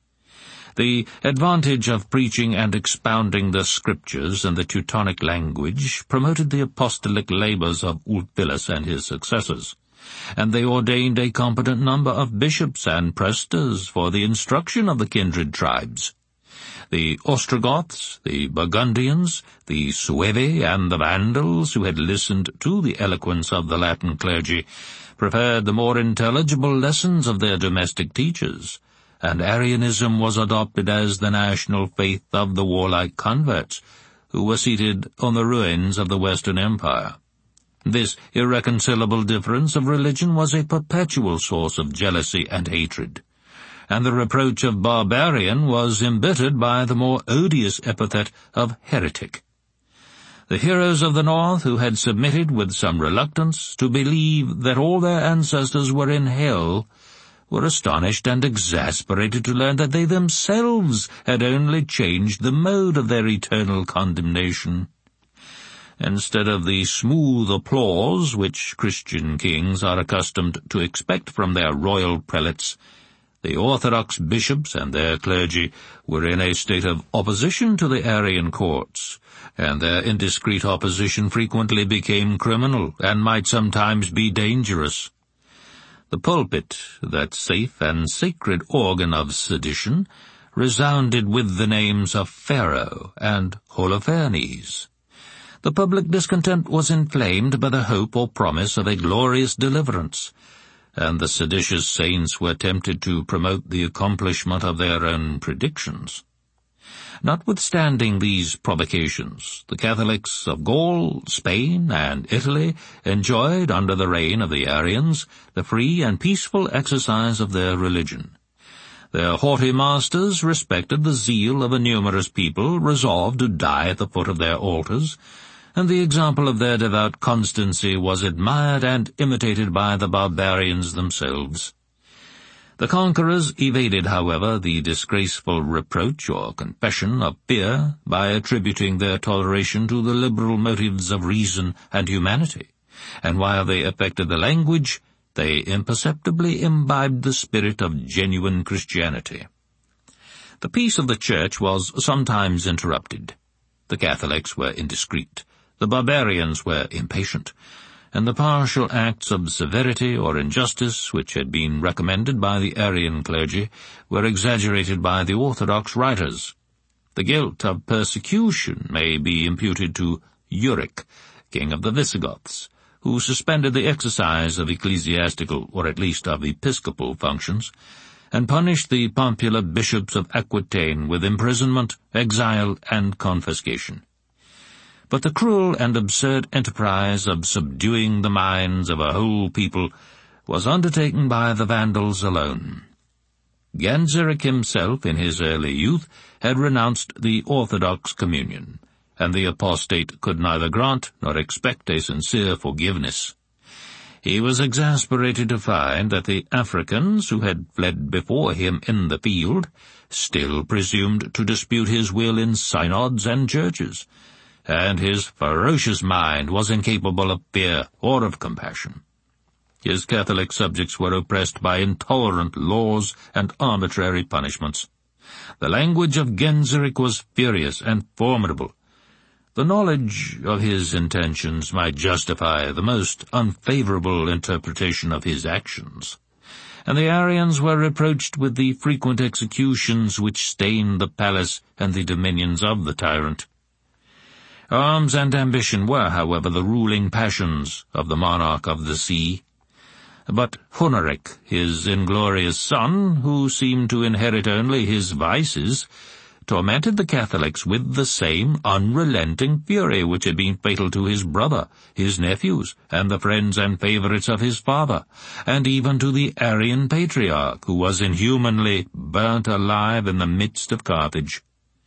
The advantage of preaching and expounding the Scriptures in the Teutonic language promoted the apostolic labors of Ulphilas and his successors, and they ordained a competent number of bishops and praestors for the instruction of the kindred tribes. The Ostrogoths, the Burgundians, the Suevi, and the Vandals, who had listened to the eloquence of the Latin clergy, preferred the more intelligible lessons of their domestic teachers, and Arianism was adopted as the national faith of the warlike converts, who were seated on the ruins of the Western Empire. This irreconcilable difference of religion was a perpetual source of jealousy and hatred, and the reproach of barbarian was embittered by the more odious epithet of heretic. The heroes of the North, who had submitted with some reluctance to believe that all their ancestors were in hell, were astonished and exasperated to learn that they themselves had only changed the mode of their eternal condemnation. Instead of the smooth applause which Christian kings are accustomed to expect from their royal prelates, the Orthodox bishops and their clergy were in a state of opposition to the Arian courts, and their indiscreet opposition frequently became criminal and might sometimes be dangerous. The pulpit, that safe and sacred organ of sedition, resounded with the names of Pharaoh and Holofernes. The public discontent was inflamed by the hope or promise of a glorious deliverance, and the seditious saints were tempted to promote the accomplishment of their own predictions. Notwithstanding these provocations, the Catholics of Gaul, Spain, and Italy enjoyed, under the reign of the Arians, the free and peaceful exercise of their religion. Their haughty masters respected the zeal of a numerous people resolved to die at the foot of their altars, and the example of their devout constancy was admired and imitated by the barbarians themselves. The conquerors evaded, however, the disgraceful reproach or confession of fear by attributing their toleration to the liberal motives of reason and humanity, and while they affected the language, they imperceptibly imbibed the spirit of genuine Christianity. The peace of the Church was sometimes interrupted. The Catholics were indiscreet, the barbarians were impatient, and the partial acts of severity or injustice which had been recommended by the Arian clergy were exaggerated by the Orthodox writers. The guilt of persecution may be imputed to Euric, king of the Visigoths, who suspended the exercise of ecclesiastical, or at least of episcopal, functions, and punished the popular bishops of Aquitaine with imprisonment, exile, and confiscation. But the cruel and absurd enterprise of subduing the minds of a whole people was undertaken by the Vandals alone. Genseric himself, in his early youth, had renounced the Orthodox communion, and the apostate could neither grant nor expect a sincere forgiveness. He was exasperated to find that the Africans, who had fled before him in the field, still presumed to dispute his will in synods and churches, and his ferocious mind was incapable of fear or of compassion. His Catholic subjects were oppressed by intolerant laws and arbitrary punishments. The language of Genseric was furious and formidable. The knowledge of his intentions might justify the most unfavorable interpretation of his actions, and the Arians were reproached with the frequent executions which stained the palace and the dominions of the tyrant. Arms and ambition were, however, the ruling passions of the monarch of the sea. But Huneric, his inglorious son, who seemed to inherit only his vices, tormented the Catholics with the same unrelenting fury which had been fatal to his brother, his nephews, and the friends and favourites of his father, and even to the Arian patriarch, who was inhumanly burnt alive in the midst of Carthage.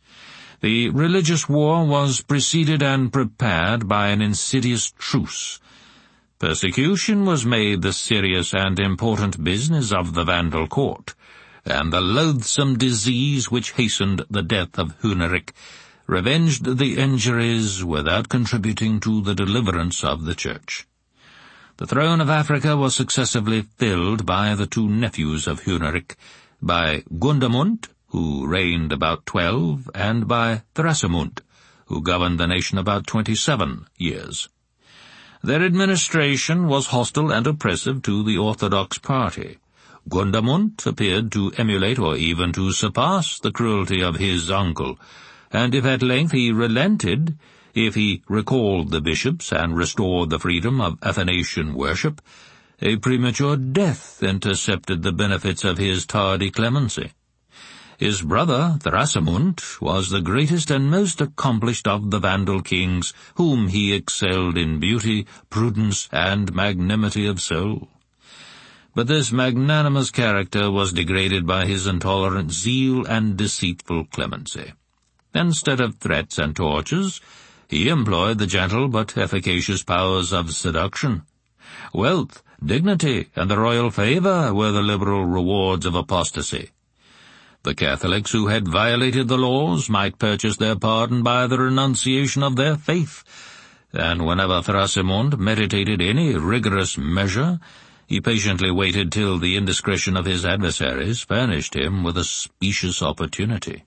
The religious war was preceded and prepared by an insidious truce. Persecution was made the serious and important business of the Vandal court, and the loathsome disease which hastened the death of Huneric revenged the injuries without contributing to the deliverance of the Church. The throne of Africa was successively filled by the two nephews of Huneric, by Gundamund, who reigned about 12, and by Thrasimund, who governed the nation about 27 years. Their administration was hostile and oppressive to the Orthodox party. Gundamund appeared to emulate or even to surpass the cruelty of his uncle, and if at length he relented, if he recalled the bishops and restored the freedom of Athanasian worship, a premature death intercepted the benefits of his tardy clemency. His brother, Thrasimund, was the greatest and most accomplished of the Vandal kings, whom he excelled in beauty, prudence, and magnanimity of soul. But this magnanimous character was degraded by his intolerant zeal and deceitful clemency. Instead of threats and tortures, he employed the gentle but efficacious powers of seduction. Wealth, dignity, and the royal favour were the liberal rewards of apostasy. The Catholics who had violated the laws might purchase their pardon by the renunciation of their faith, and whenever Thrasimund meditated any rigorous measure, he patiently waited till the indiscretion of his adversaries furnished him with a specious opportunity.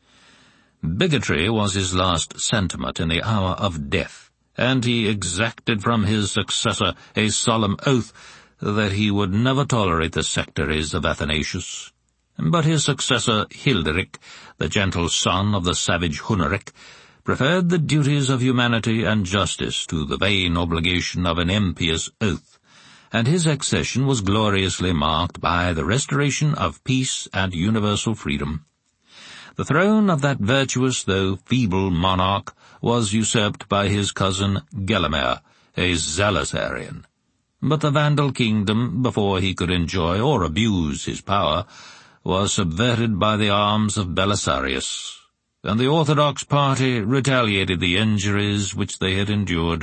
Bigotry was his last sentiment in the hour of death, and he exacted from his successor a solemn oath that he would never tolerate the sectaries of Athanasius. But his successor Hilderic, the gentle son of the savage Huneric, preferred the duties of humanity and justice to the vain obligation of an impious oath, and his accession was gloriously marked by the restoration of peace and universal freedom. The throne of that virtuous though feeble monarch was usurped by his cousin Gelimer, a zealous Arian. But the Vandal kingdom, before he could enjoy or abuse his power, was subverted by the arms of Belisarius, and the Orthodox party retaliated the injuries which they had endured.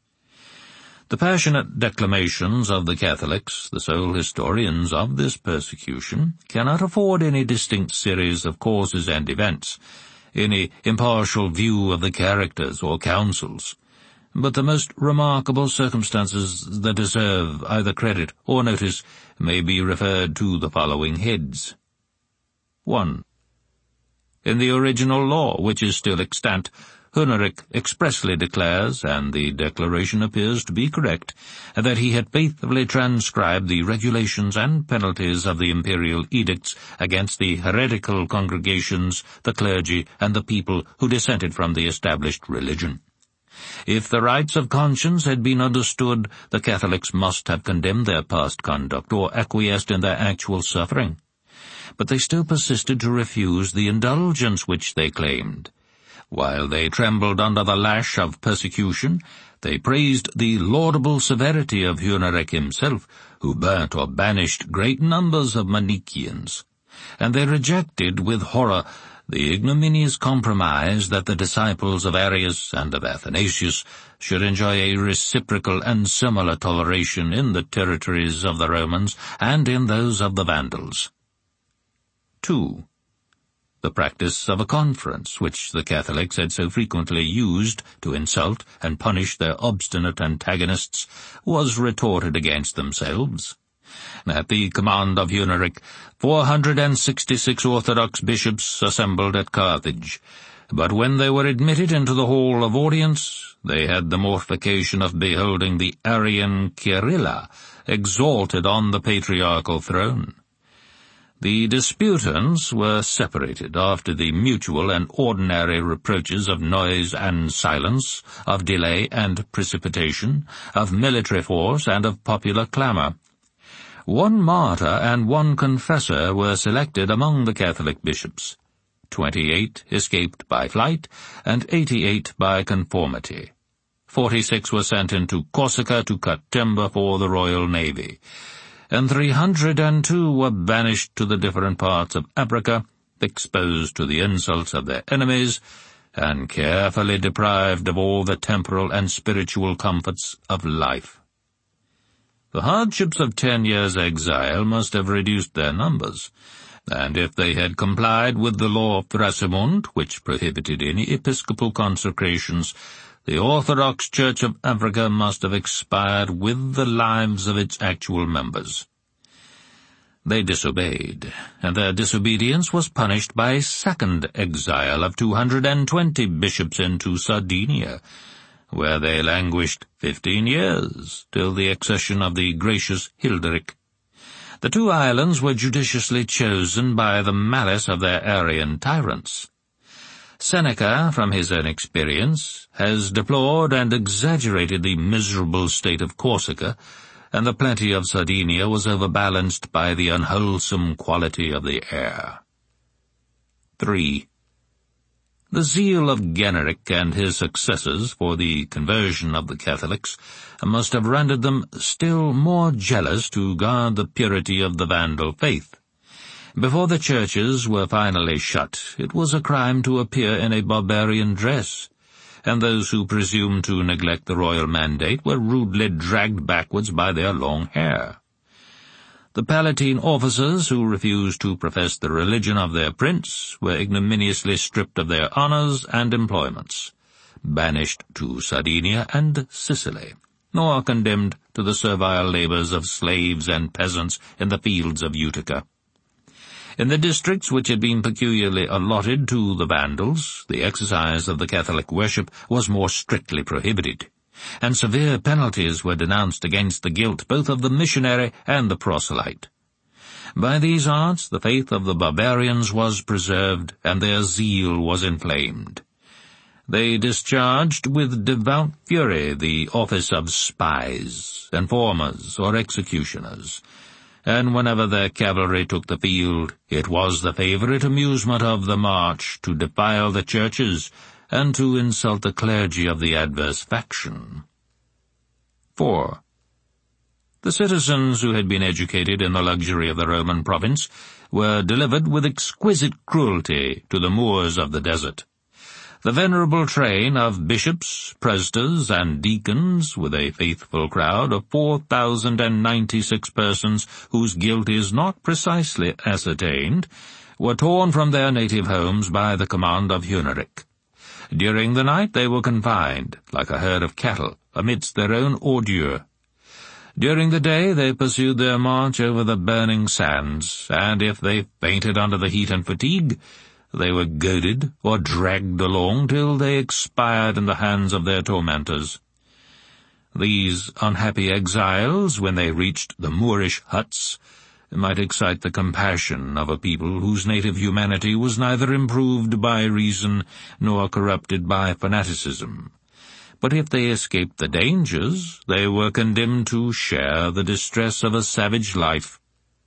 The passionate declamations of the Catholics, the sole historians of this persecution, cannot afford any distinct series of causes and events, any impartial view of the characters or councils, but the most remarkable circumstances that deserve either credit or notice may be referred to the following heads. 1. In the original law, which is still extant, Huneric expressly declares, and the declaration appears to be correct, that he had faithfully transcribed the regulations and penalties of the imperial edicts against the heretical congregations, the clergy, and the people who dissented from the established religion. If the rights of conscience had been understood, the Catholics must have condemned their past conduct or acquiesced in their actual suffering. But they still persisted to refuse the indulgence which they claimed. While they trembled under the lash of persecution, they praised the laudable severity of Huneric himself, who burnt or banished great numbers of Manichaeans, and they rejected with horror the ignominious compromise that the disciples of Arius and of Athanasius should enjoy a reciprocal and similar toleration in the territories of the Romans and in those of the Vandals. 2. The practice of a conference, which the Catholics had so frequently used to insult and punish their obstinate antagonists, was retorted against themselves. At the command of Huneric, 466 Orthodox bishops assembled at Carthage, but when they were admitted into the hall of audience, they had the mortification of beholding the Arian Kyrilla exalted on the patriarchal throne. The disputants were separated after the mutual and ordinary reproaches of noise and silence, of delay and precipitation, of military force and of popular clamour. 1 martyr and 1 confessor were selected among the Catholic bishops. 28 escaped by flight, and 88 by conformity. 46 were sent into Corsica to cut timber for the Royal Navy, and 302 were banished to the different parts of Africa, exposed to the insults of their enemies, and carefully deprived of all the temporal and spiritual comforts of life. The hardships of 10 years' exile must have reduced their numbers, and if they had complied with the law of Thrasimund, which prohibited any episcopal consecrations, the Orthodox Church of Africa must have expired with the lives of its actual members. They disobeyed, and their disobedience was punished by a second exile of 220 bishops into Sardinia, where they languished 15 years, till the accession of the gracious Hilderic. The 2 islands were judiciously chosen by the malice of their Arian tyrants. Seneca, from his own experience, has deplored and exaggerated the miserable state of Corsica, and the plenty of Sardinia was overbalanced by the unwholesome quality of the air. 3. The zeal of Generic and his successors for the conversion of the Catholics must have rendered them still more jealous to guard the purity of the Vandal faith. Before the churches were finally shut, it was a crime to appear in a barbarian dress, and those who presumed to neglect the royal mandate were rudely dragged backwards by their long hair. The Palatine officers who refused to profess the religion of their prince were ignominiously stripped of their honours and employments, banished to Sardinia and Sicily, nor condemned to the servile labours of slaves and peasants in the fields of Utica. In the districts which had been peculiarly allotted to the Vandals, the exercise of the Catholic worship was more strictly prohibited, and severe penalties were denounced against the guilt both of the missionary and the proselyte. By these arts the faith of the barbarians was preserved, and their zeal was inflamed. They discharged with devout fury the office of spies, informers, or executioners, and whenever their cavalry took the field, it was the favorite amusement of the march to defile the churches and to insult the clergy of the adverse faction. 4. The citizens who had been educated in the luxury of the Roman province were delivered with exquisite cruelty to the Moors of the desert. The venerable train of bishops, presbyters, and deacons, with a faithful crowd of 4,096 persons whose guilt is not precisely ascertained, were torn from their native homes by the command of Huneric. During the night they were confined, like a herd of cattle, amidst their own ordure. During the day they pursued their march over the burning sands, and if they fainted under the heat and fatigue, they were goaded or dragged along till they expired in the hands of their tormentors. These unhappy exiles, when they reached the Moorish huts, might excite the compassion of a people whose native humanity was neither improved by reason nor corrupted by fanaticism. But if they escaped the dangers, they were condemned to share the distress of a savage life.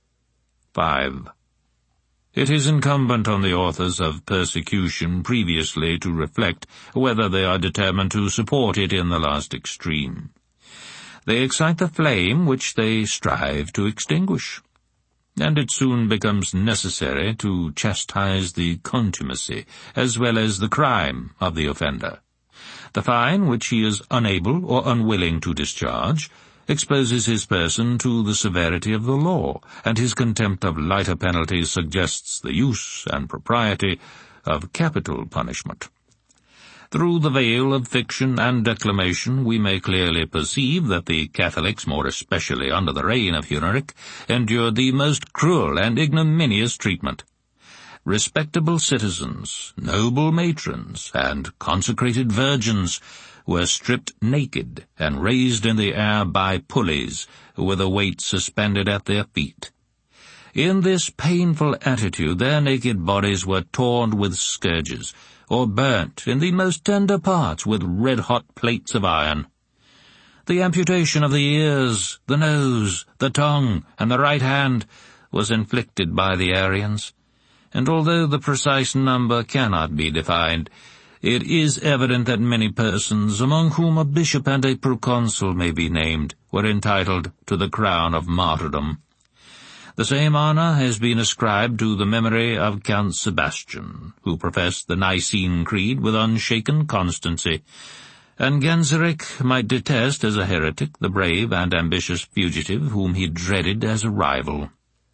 5. It is incumbent on the authors of persecution previously to reflect whether they are determined to support it in the last extreme. They excite the flame which they strive to extinguish, and it soon becomes necessary to chastise the contumacy as well as the crime of the offender. The fine which he is unable or unwilling to discharge exposes his person to the severity of the law, and his contempt of lighter penalties suggests the use and propriety of capital punishment. Through the veil of fiction and declamation we may clearly perceive that the Catholics, more especially under the reign of Huneric, endured the most cruel and ignominious treatment. Respectable citizens, noble matrons, and consecrated virgins were stripped naked and raised in the air by pulleys, with a weight suspended at their feet. In this painful attitude their naked bodies were torn with scourges, or burnt in the most tender parts with red-hot plates of iron. The amputation of the ears, the nose, the tongue, and the right hand was inflicted by the Arians, and although the precise number cannot be defined, it is evident that many persons, among whom a bishop and a proconsul may be named, were entitled to the crown of martyrdom. The same honor has been ascribed to the memory of Count Sebastian, who professed the Nicene Creed with unshaken constancy, and Genseric might detest as a heretic the brave and ambitious fugitive whom he dreaded as a rival.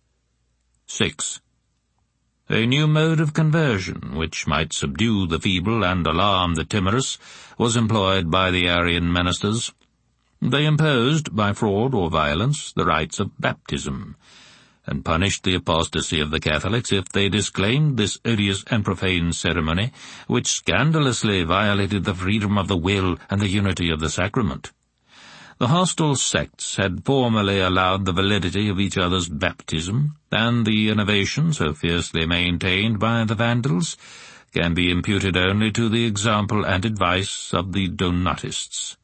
6. A new mode of conversion, which might subdue the feeble and alarm the timorous, was employed by the Arian ministers. They imposed, by fraud or violence, the rites of baptism, and punished the apostasy of the Catholics if they disclaimed this odious and profane ceremony, which scandalously violated the freedom of the will and the unity of the sacrament. The hostile sects had formerly allowed the validity of each other's baptism, and the innovation so fiercely maintained by the Vandals can be imputed only to the example and advice of the Donatists.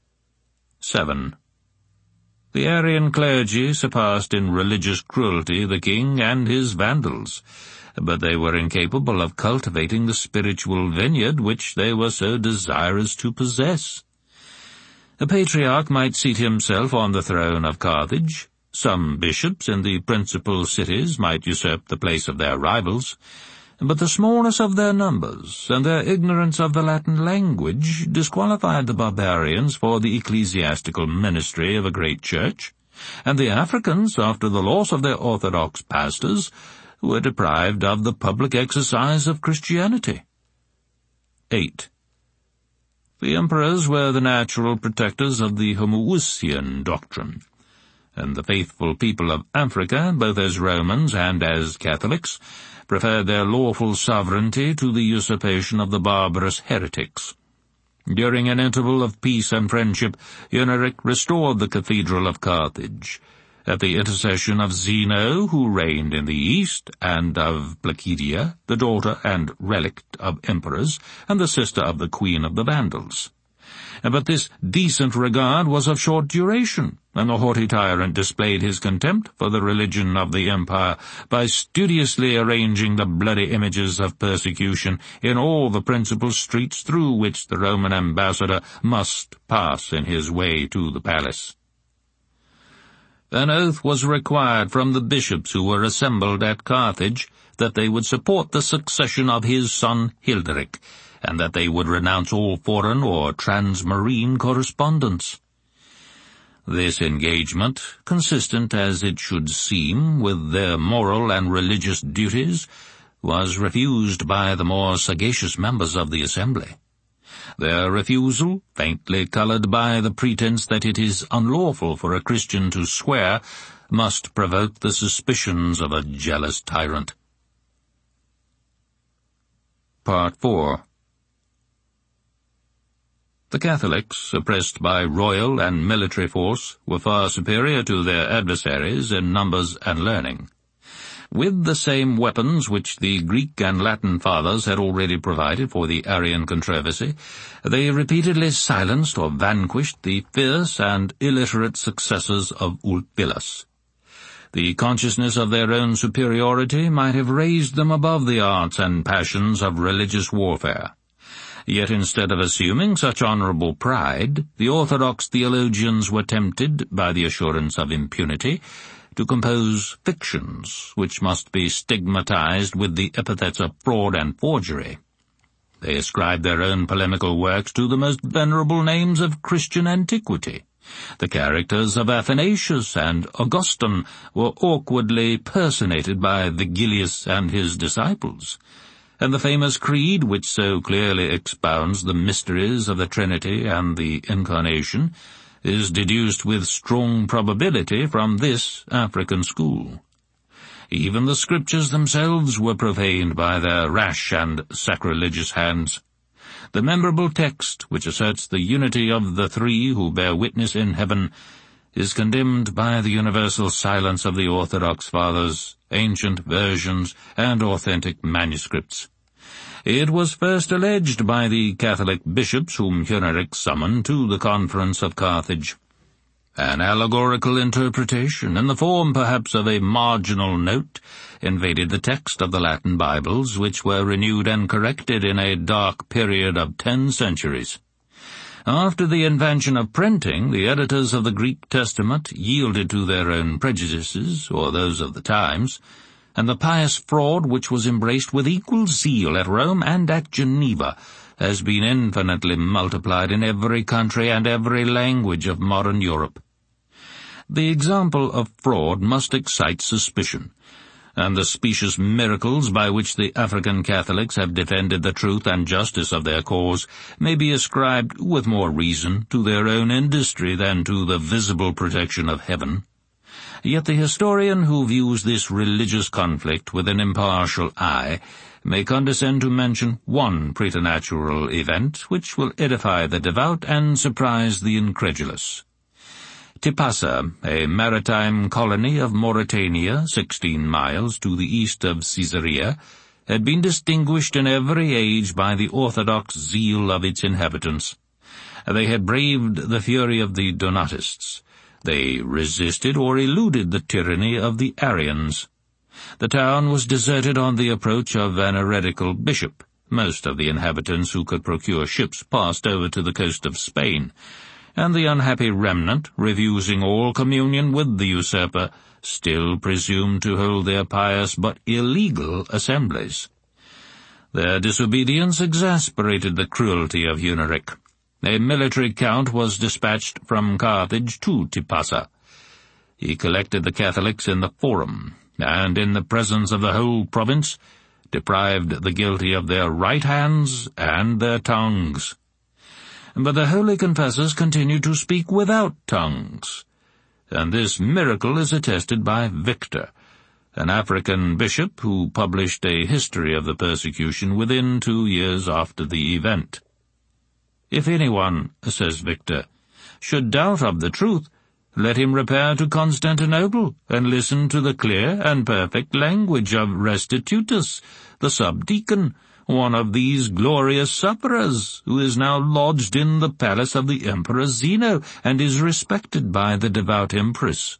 7. The Arian clergy surpassed in religious cruelty the king and his Vandals, but they were incapable of cultivating the spiritual vineyard which they were so desirous to possess. A patriarch might seat himself on the throne of Carthage. Some bishops in the principal cities might usurp the place of their rivals, but the smallness of their numbers and their ignorance of the Latin language disqualified the barbarians for the ecclesiastical ministry of a great church, and the Africans, after the loss of their orthodox pastors, were deprived of the public exercise of Christianity. 8. The emperors were the natural protectors of the Homoousian doctrine, and the faithful people of Africa, both as Romans and as Catholics, preferred their lawful sovereignty to the usurpation of the barbarous heretics. During an interval of peace and friendship, Huneric restored the cathedral of Carthage. At the intercession of Zeno, who reigned in the east, and of Placidia, the daughter and relict of emperors, and the sister of the queen of the Vandals. But this decent regard was of short duration, and the haughty tyrant displayed his contempt for the religion of the empire by studiously arranging the bloody images of persecution in all the principal streets through which the Roman ambassador must pass in his way to the palace. An oath was required from the bishops who were assembled at Carthage that they would support the succession of his son Hilderic, and that they would renounce all foreign or transmarine correspondence. This engagement, consistent as it should seem with their moral and religious duties, was refused by the more sagacious members of the assembly. Their refusal, faintly coloured by the pretence that it is unlawful for a Christian to swear, must provoke the suspicions of a jealous tyrant. Part 4. The Catholics, oppressed by royal and military force, were far superior to their adversaries in numbers and learning. With the same weapons which the Greek and Latin fathers had already provided for the Arian controversy, they repeatedly silenced or vanquished the fierce and illiterate successors of Ulpilas. The consciousness of their own superiority might have raised them above the arts and passions of religious warfare. Yet instead of assuming such honourable pride, the orthodox theologians were tempted, by the assurance of impunity, to compose fictions which must be stigmatized with the epithets of fraud and forgery. They ascribed their own polemical works to the most venerable names of Christian antiquity. The characters of Athanasius and Augustine were awkwardly personated by Vigilius and his disciples, and the famous creed, which so clearly expounds the mysteries of the Trinity and the Incarnation, is deduced with strong probability from this African school. Even the Scriptures themselves were profaned by their rash and sacrilegious hands. The memorable text, which asserts the unity of the three who bear witness in heaven, is condemned by the universal silence of the Orthodox Fathers, ancient versions, and authentic manuscripts. It was first alleged by the Catholic bishops whom Huneric summoned to the conference of Carthage. An allegorical interpretation, in the form perhaps of a marginal note, invaded the text of the Latin Bibles, which were renewed and corrected in a dark period of 10 centuries. After the invention of printing, the editors of the Greek Testament yielded to their own prejudices, or those of the times, and the pious fraud which was embraced with equal zeal at Rome and at Geneva has been infinitely multiplied in every country and every language of modern Europe. The example of fraud must excite suspicion, and the specious miracles by which the African Catholics have defended the truth and justice of their cause may be ascribed, with more reason, to their own industry than to the visible protection of heaven. Yet the historian who views this religious conflict with an impartial eye may condescend to mention one preternatural event which will edify the devout and surprise the incredulous. Tipasa, a maritime colony of Mauritania, 16 miles to the east of Caesarea, had been distinguished in every age by the orthodox zeal of its inhabitants. They had braved the fury of the Donatists. They resisted or eluded the tyranny of the Arians. The town was deserted on the approach of an heretical bishop. Most of the inhabitants who could procure ships passed over to the coast of Spain, and the unhappy remnant, refusing all communion with the usurper, still presumed to hold their pious but illegal assemblies. Their disobedience exasperated the cruelty of Huneric. A military count was dispatched from Carthage to Tipasa. He collected the Catholics in the Forum, and in the presence of the whole province, deprived the guilty of their right hands and their tongues. But the holy confessors continued to speak without tongues, and this miracle is attested by Victor, an African bishop who published a history of the persecution within 2 years after the event. If anyone, says Victor, should doubt of the truth, let him repair to Constantinople, and listen to the clear and perfect language of Restitutus, the subdeacon, one of these glorious sufferers, who is now lodged in the palace of the Emperor Zeno, and is respected by the devout empress.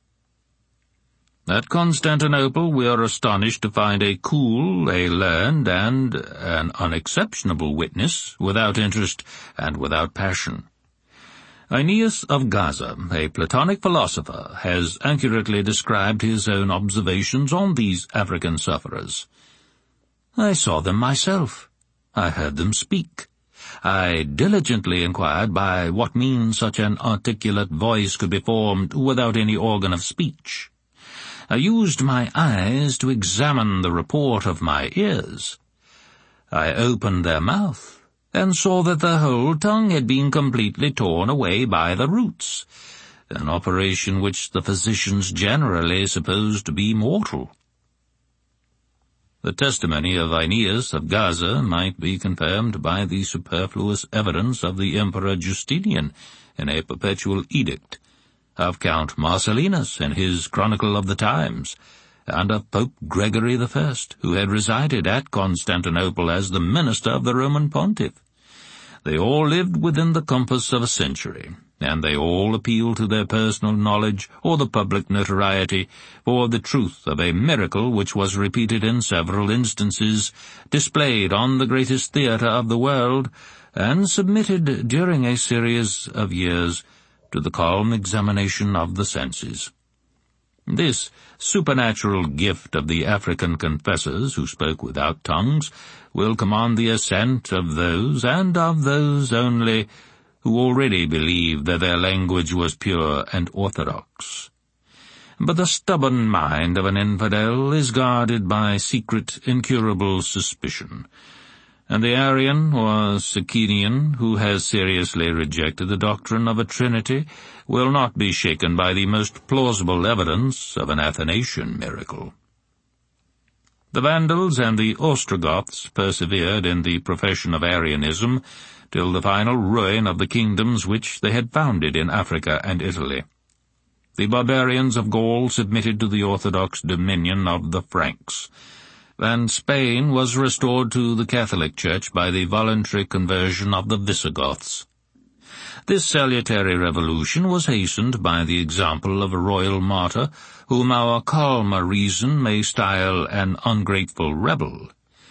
At Constantinople we are astonished to find a cool, a learned, and an unexceptionable witness, without interest and without passion. Aeneas of Gaza, a Platonic philosopher, has accurately described his own observations on these African sufferers. I saw them myself. I heard them speak. I diligently inquired by what means such an articulate voice could be formed without any organ of speech. I used my eyes to examine the report of my ears. I opened their mouth, and saw that the whole tongue had been completely torn away by the roots, an operation which the physicians generally suppose to be mortal. The testimony of Aeneas of Gaza might be confirmed by the superfluous evidence of the Emperor Justinian in a perpetual edict, of Count Marcellinus in his Chronicle of the Times, and of Pope Gregory I, who had resided at Constantinople as the minister of the Roman pontiff. They all lived within the compass of a century, and they all appealed to their personal knowledge or the public notoriety for the truth of a miracle which was repeated in several instances, displayed on the greatest theatre of the world, and submitted during a series of years to the calm examination of the senses. This supernatural gift of the African confessors who spoke without tongues will command the assent of those, and of those only, who already believed that their language was pure and orthodox. But the stubborn mind of an infidel is guarded by secret, incurable suspicion, and the Arian or Socinian who has seriously rejected the doctrine of a Trinity will not be shaken by the most plausible evidence of an Athanasian miracle. The Vandals and the Ostrogoths persevered in the profession of Arianism till the final ruin of the kingdoms which they had founded in Africa and Italy. The barbarians of Gaul submitted to the orthodox dominion of the Franks, and Spain was restored to the Catholic Church by the voluntary conversion of the Visigoths. This salutary revolution was hastened by the example of a royal martyr, whom our calmer reason may style an ungrateful rebel.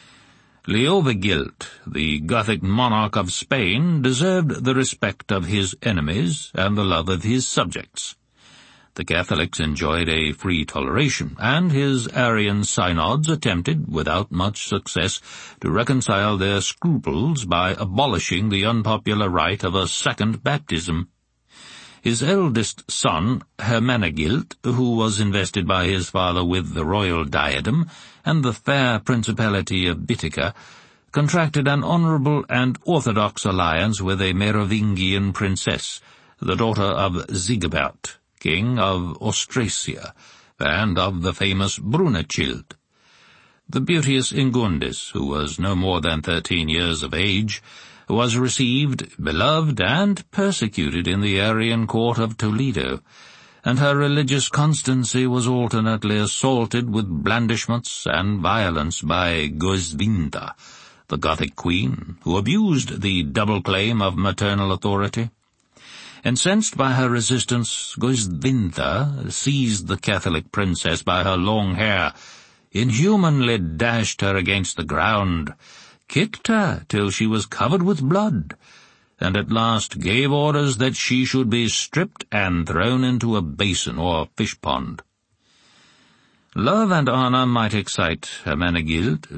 Leovigild, the Gothic monarch of Spain, deserved the respect of his enemies and the love of his subjects. The Catholics enjoyed a free toleration, and his Arian synods attempted, without much success, to reconcile their scruples by abolishing the unpopular rite of a second baptism. His eldest son, Hermenegild, who was invested by his father with the royal diadem and the fair principality of Bittica, contracted an honourable and orthodox alliance with a Merovingian princess, the daughter of Sigebert, king of Austrasia, and of the famous Brunechilde. The beauteous Ingundis, who was no more than 13 years of age, was received, beloved, and persecuted in the Arian court of Toledo, and her religious constancy was alternately assaulted with blandishments and violence by Goswinda, the Gothic queen, who abused the double claim of maternal authority. Incensed by her resistance, Goswinda seized the Catholic princess by her long hair, inhumanly dashed her against the ground, kicked her till she was covered with blood, and at last gave orders that she should be stripped and thrown into a basin or fish-pond. Love and honour might excite Hermenegild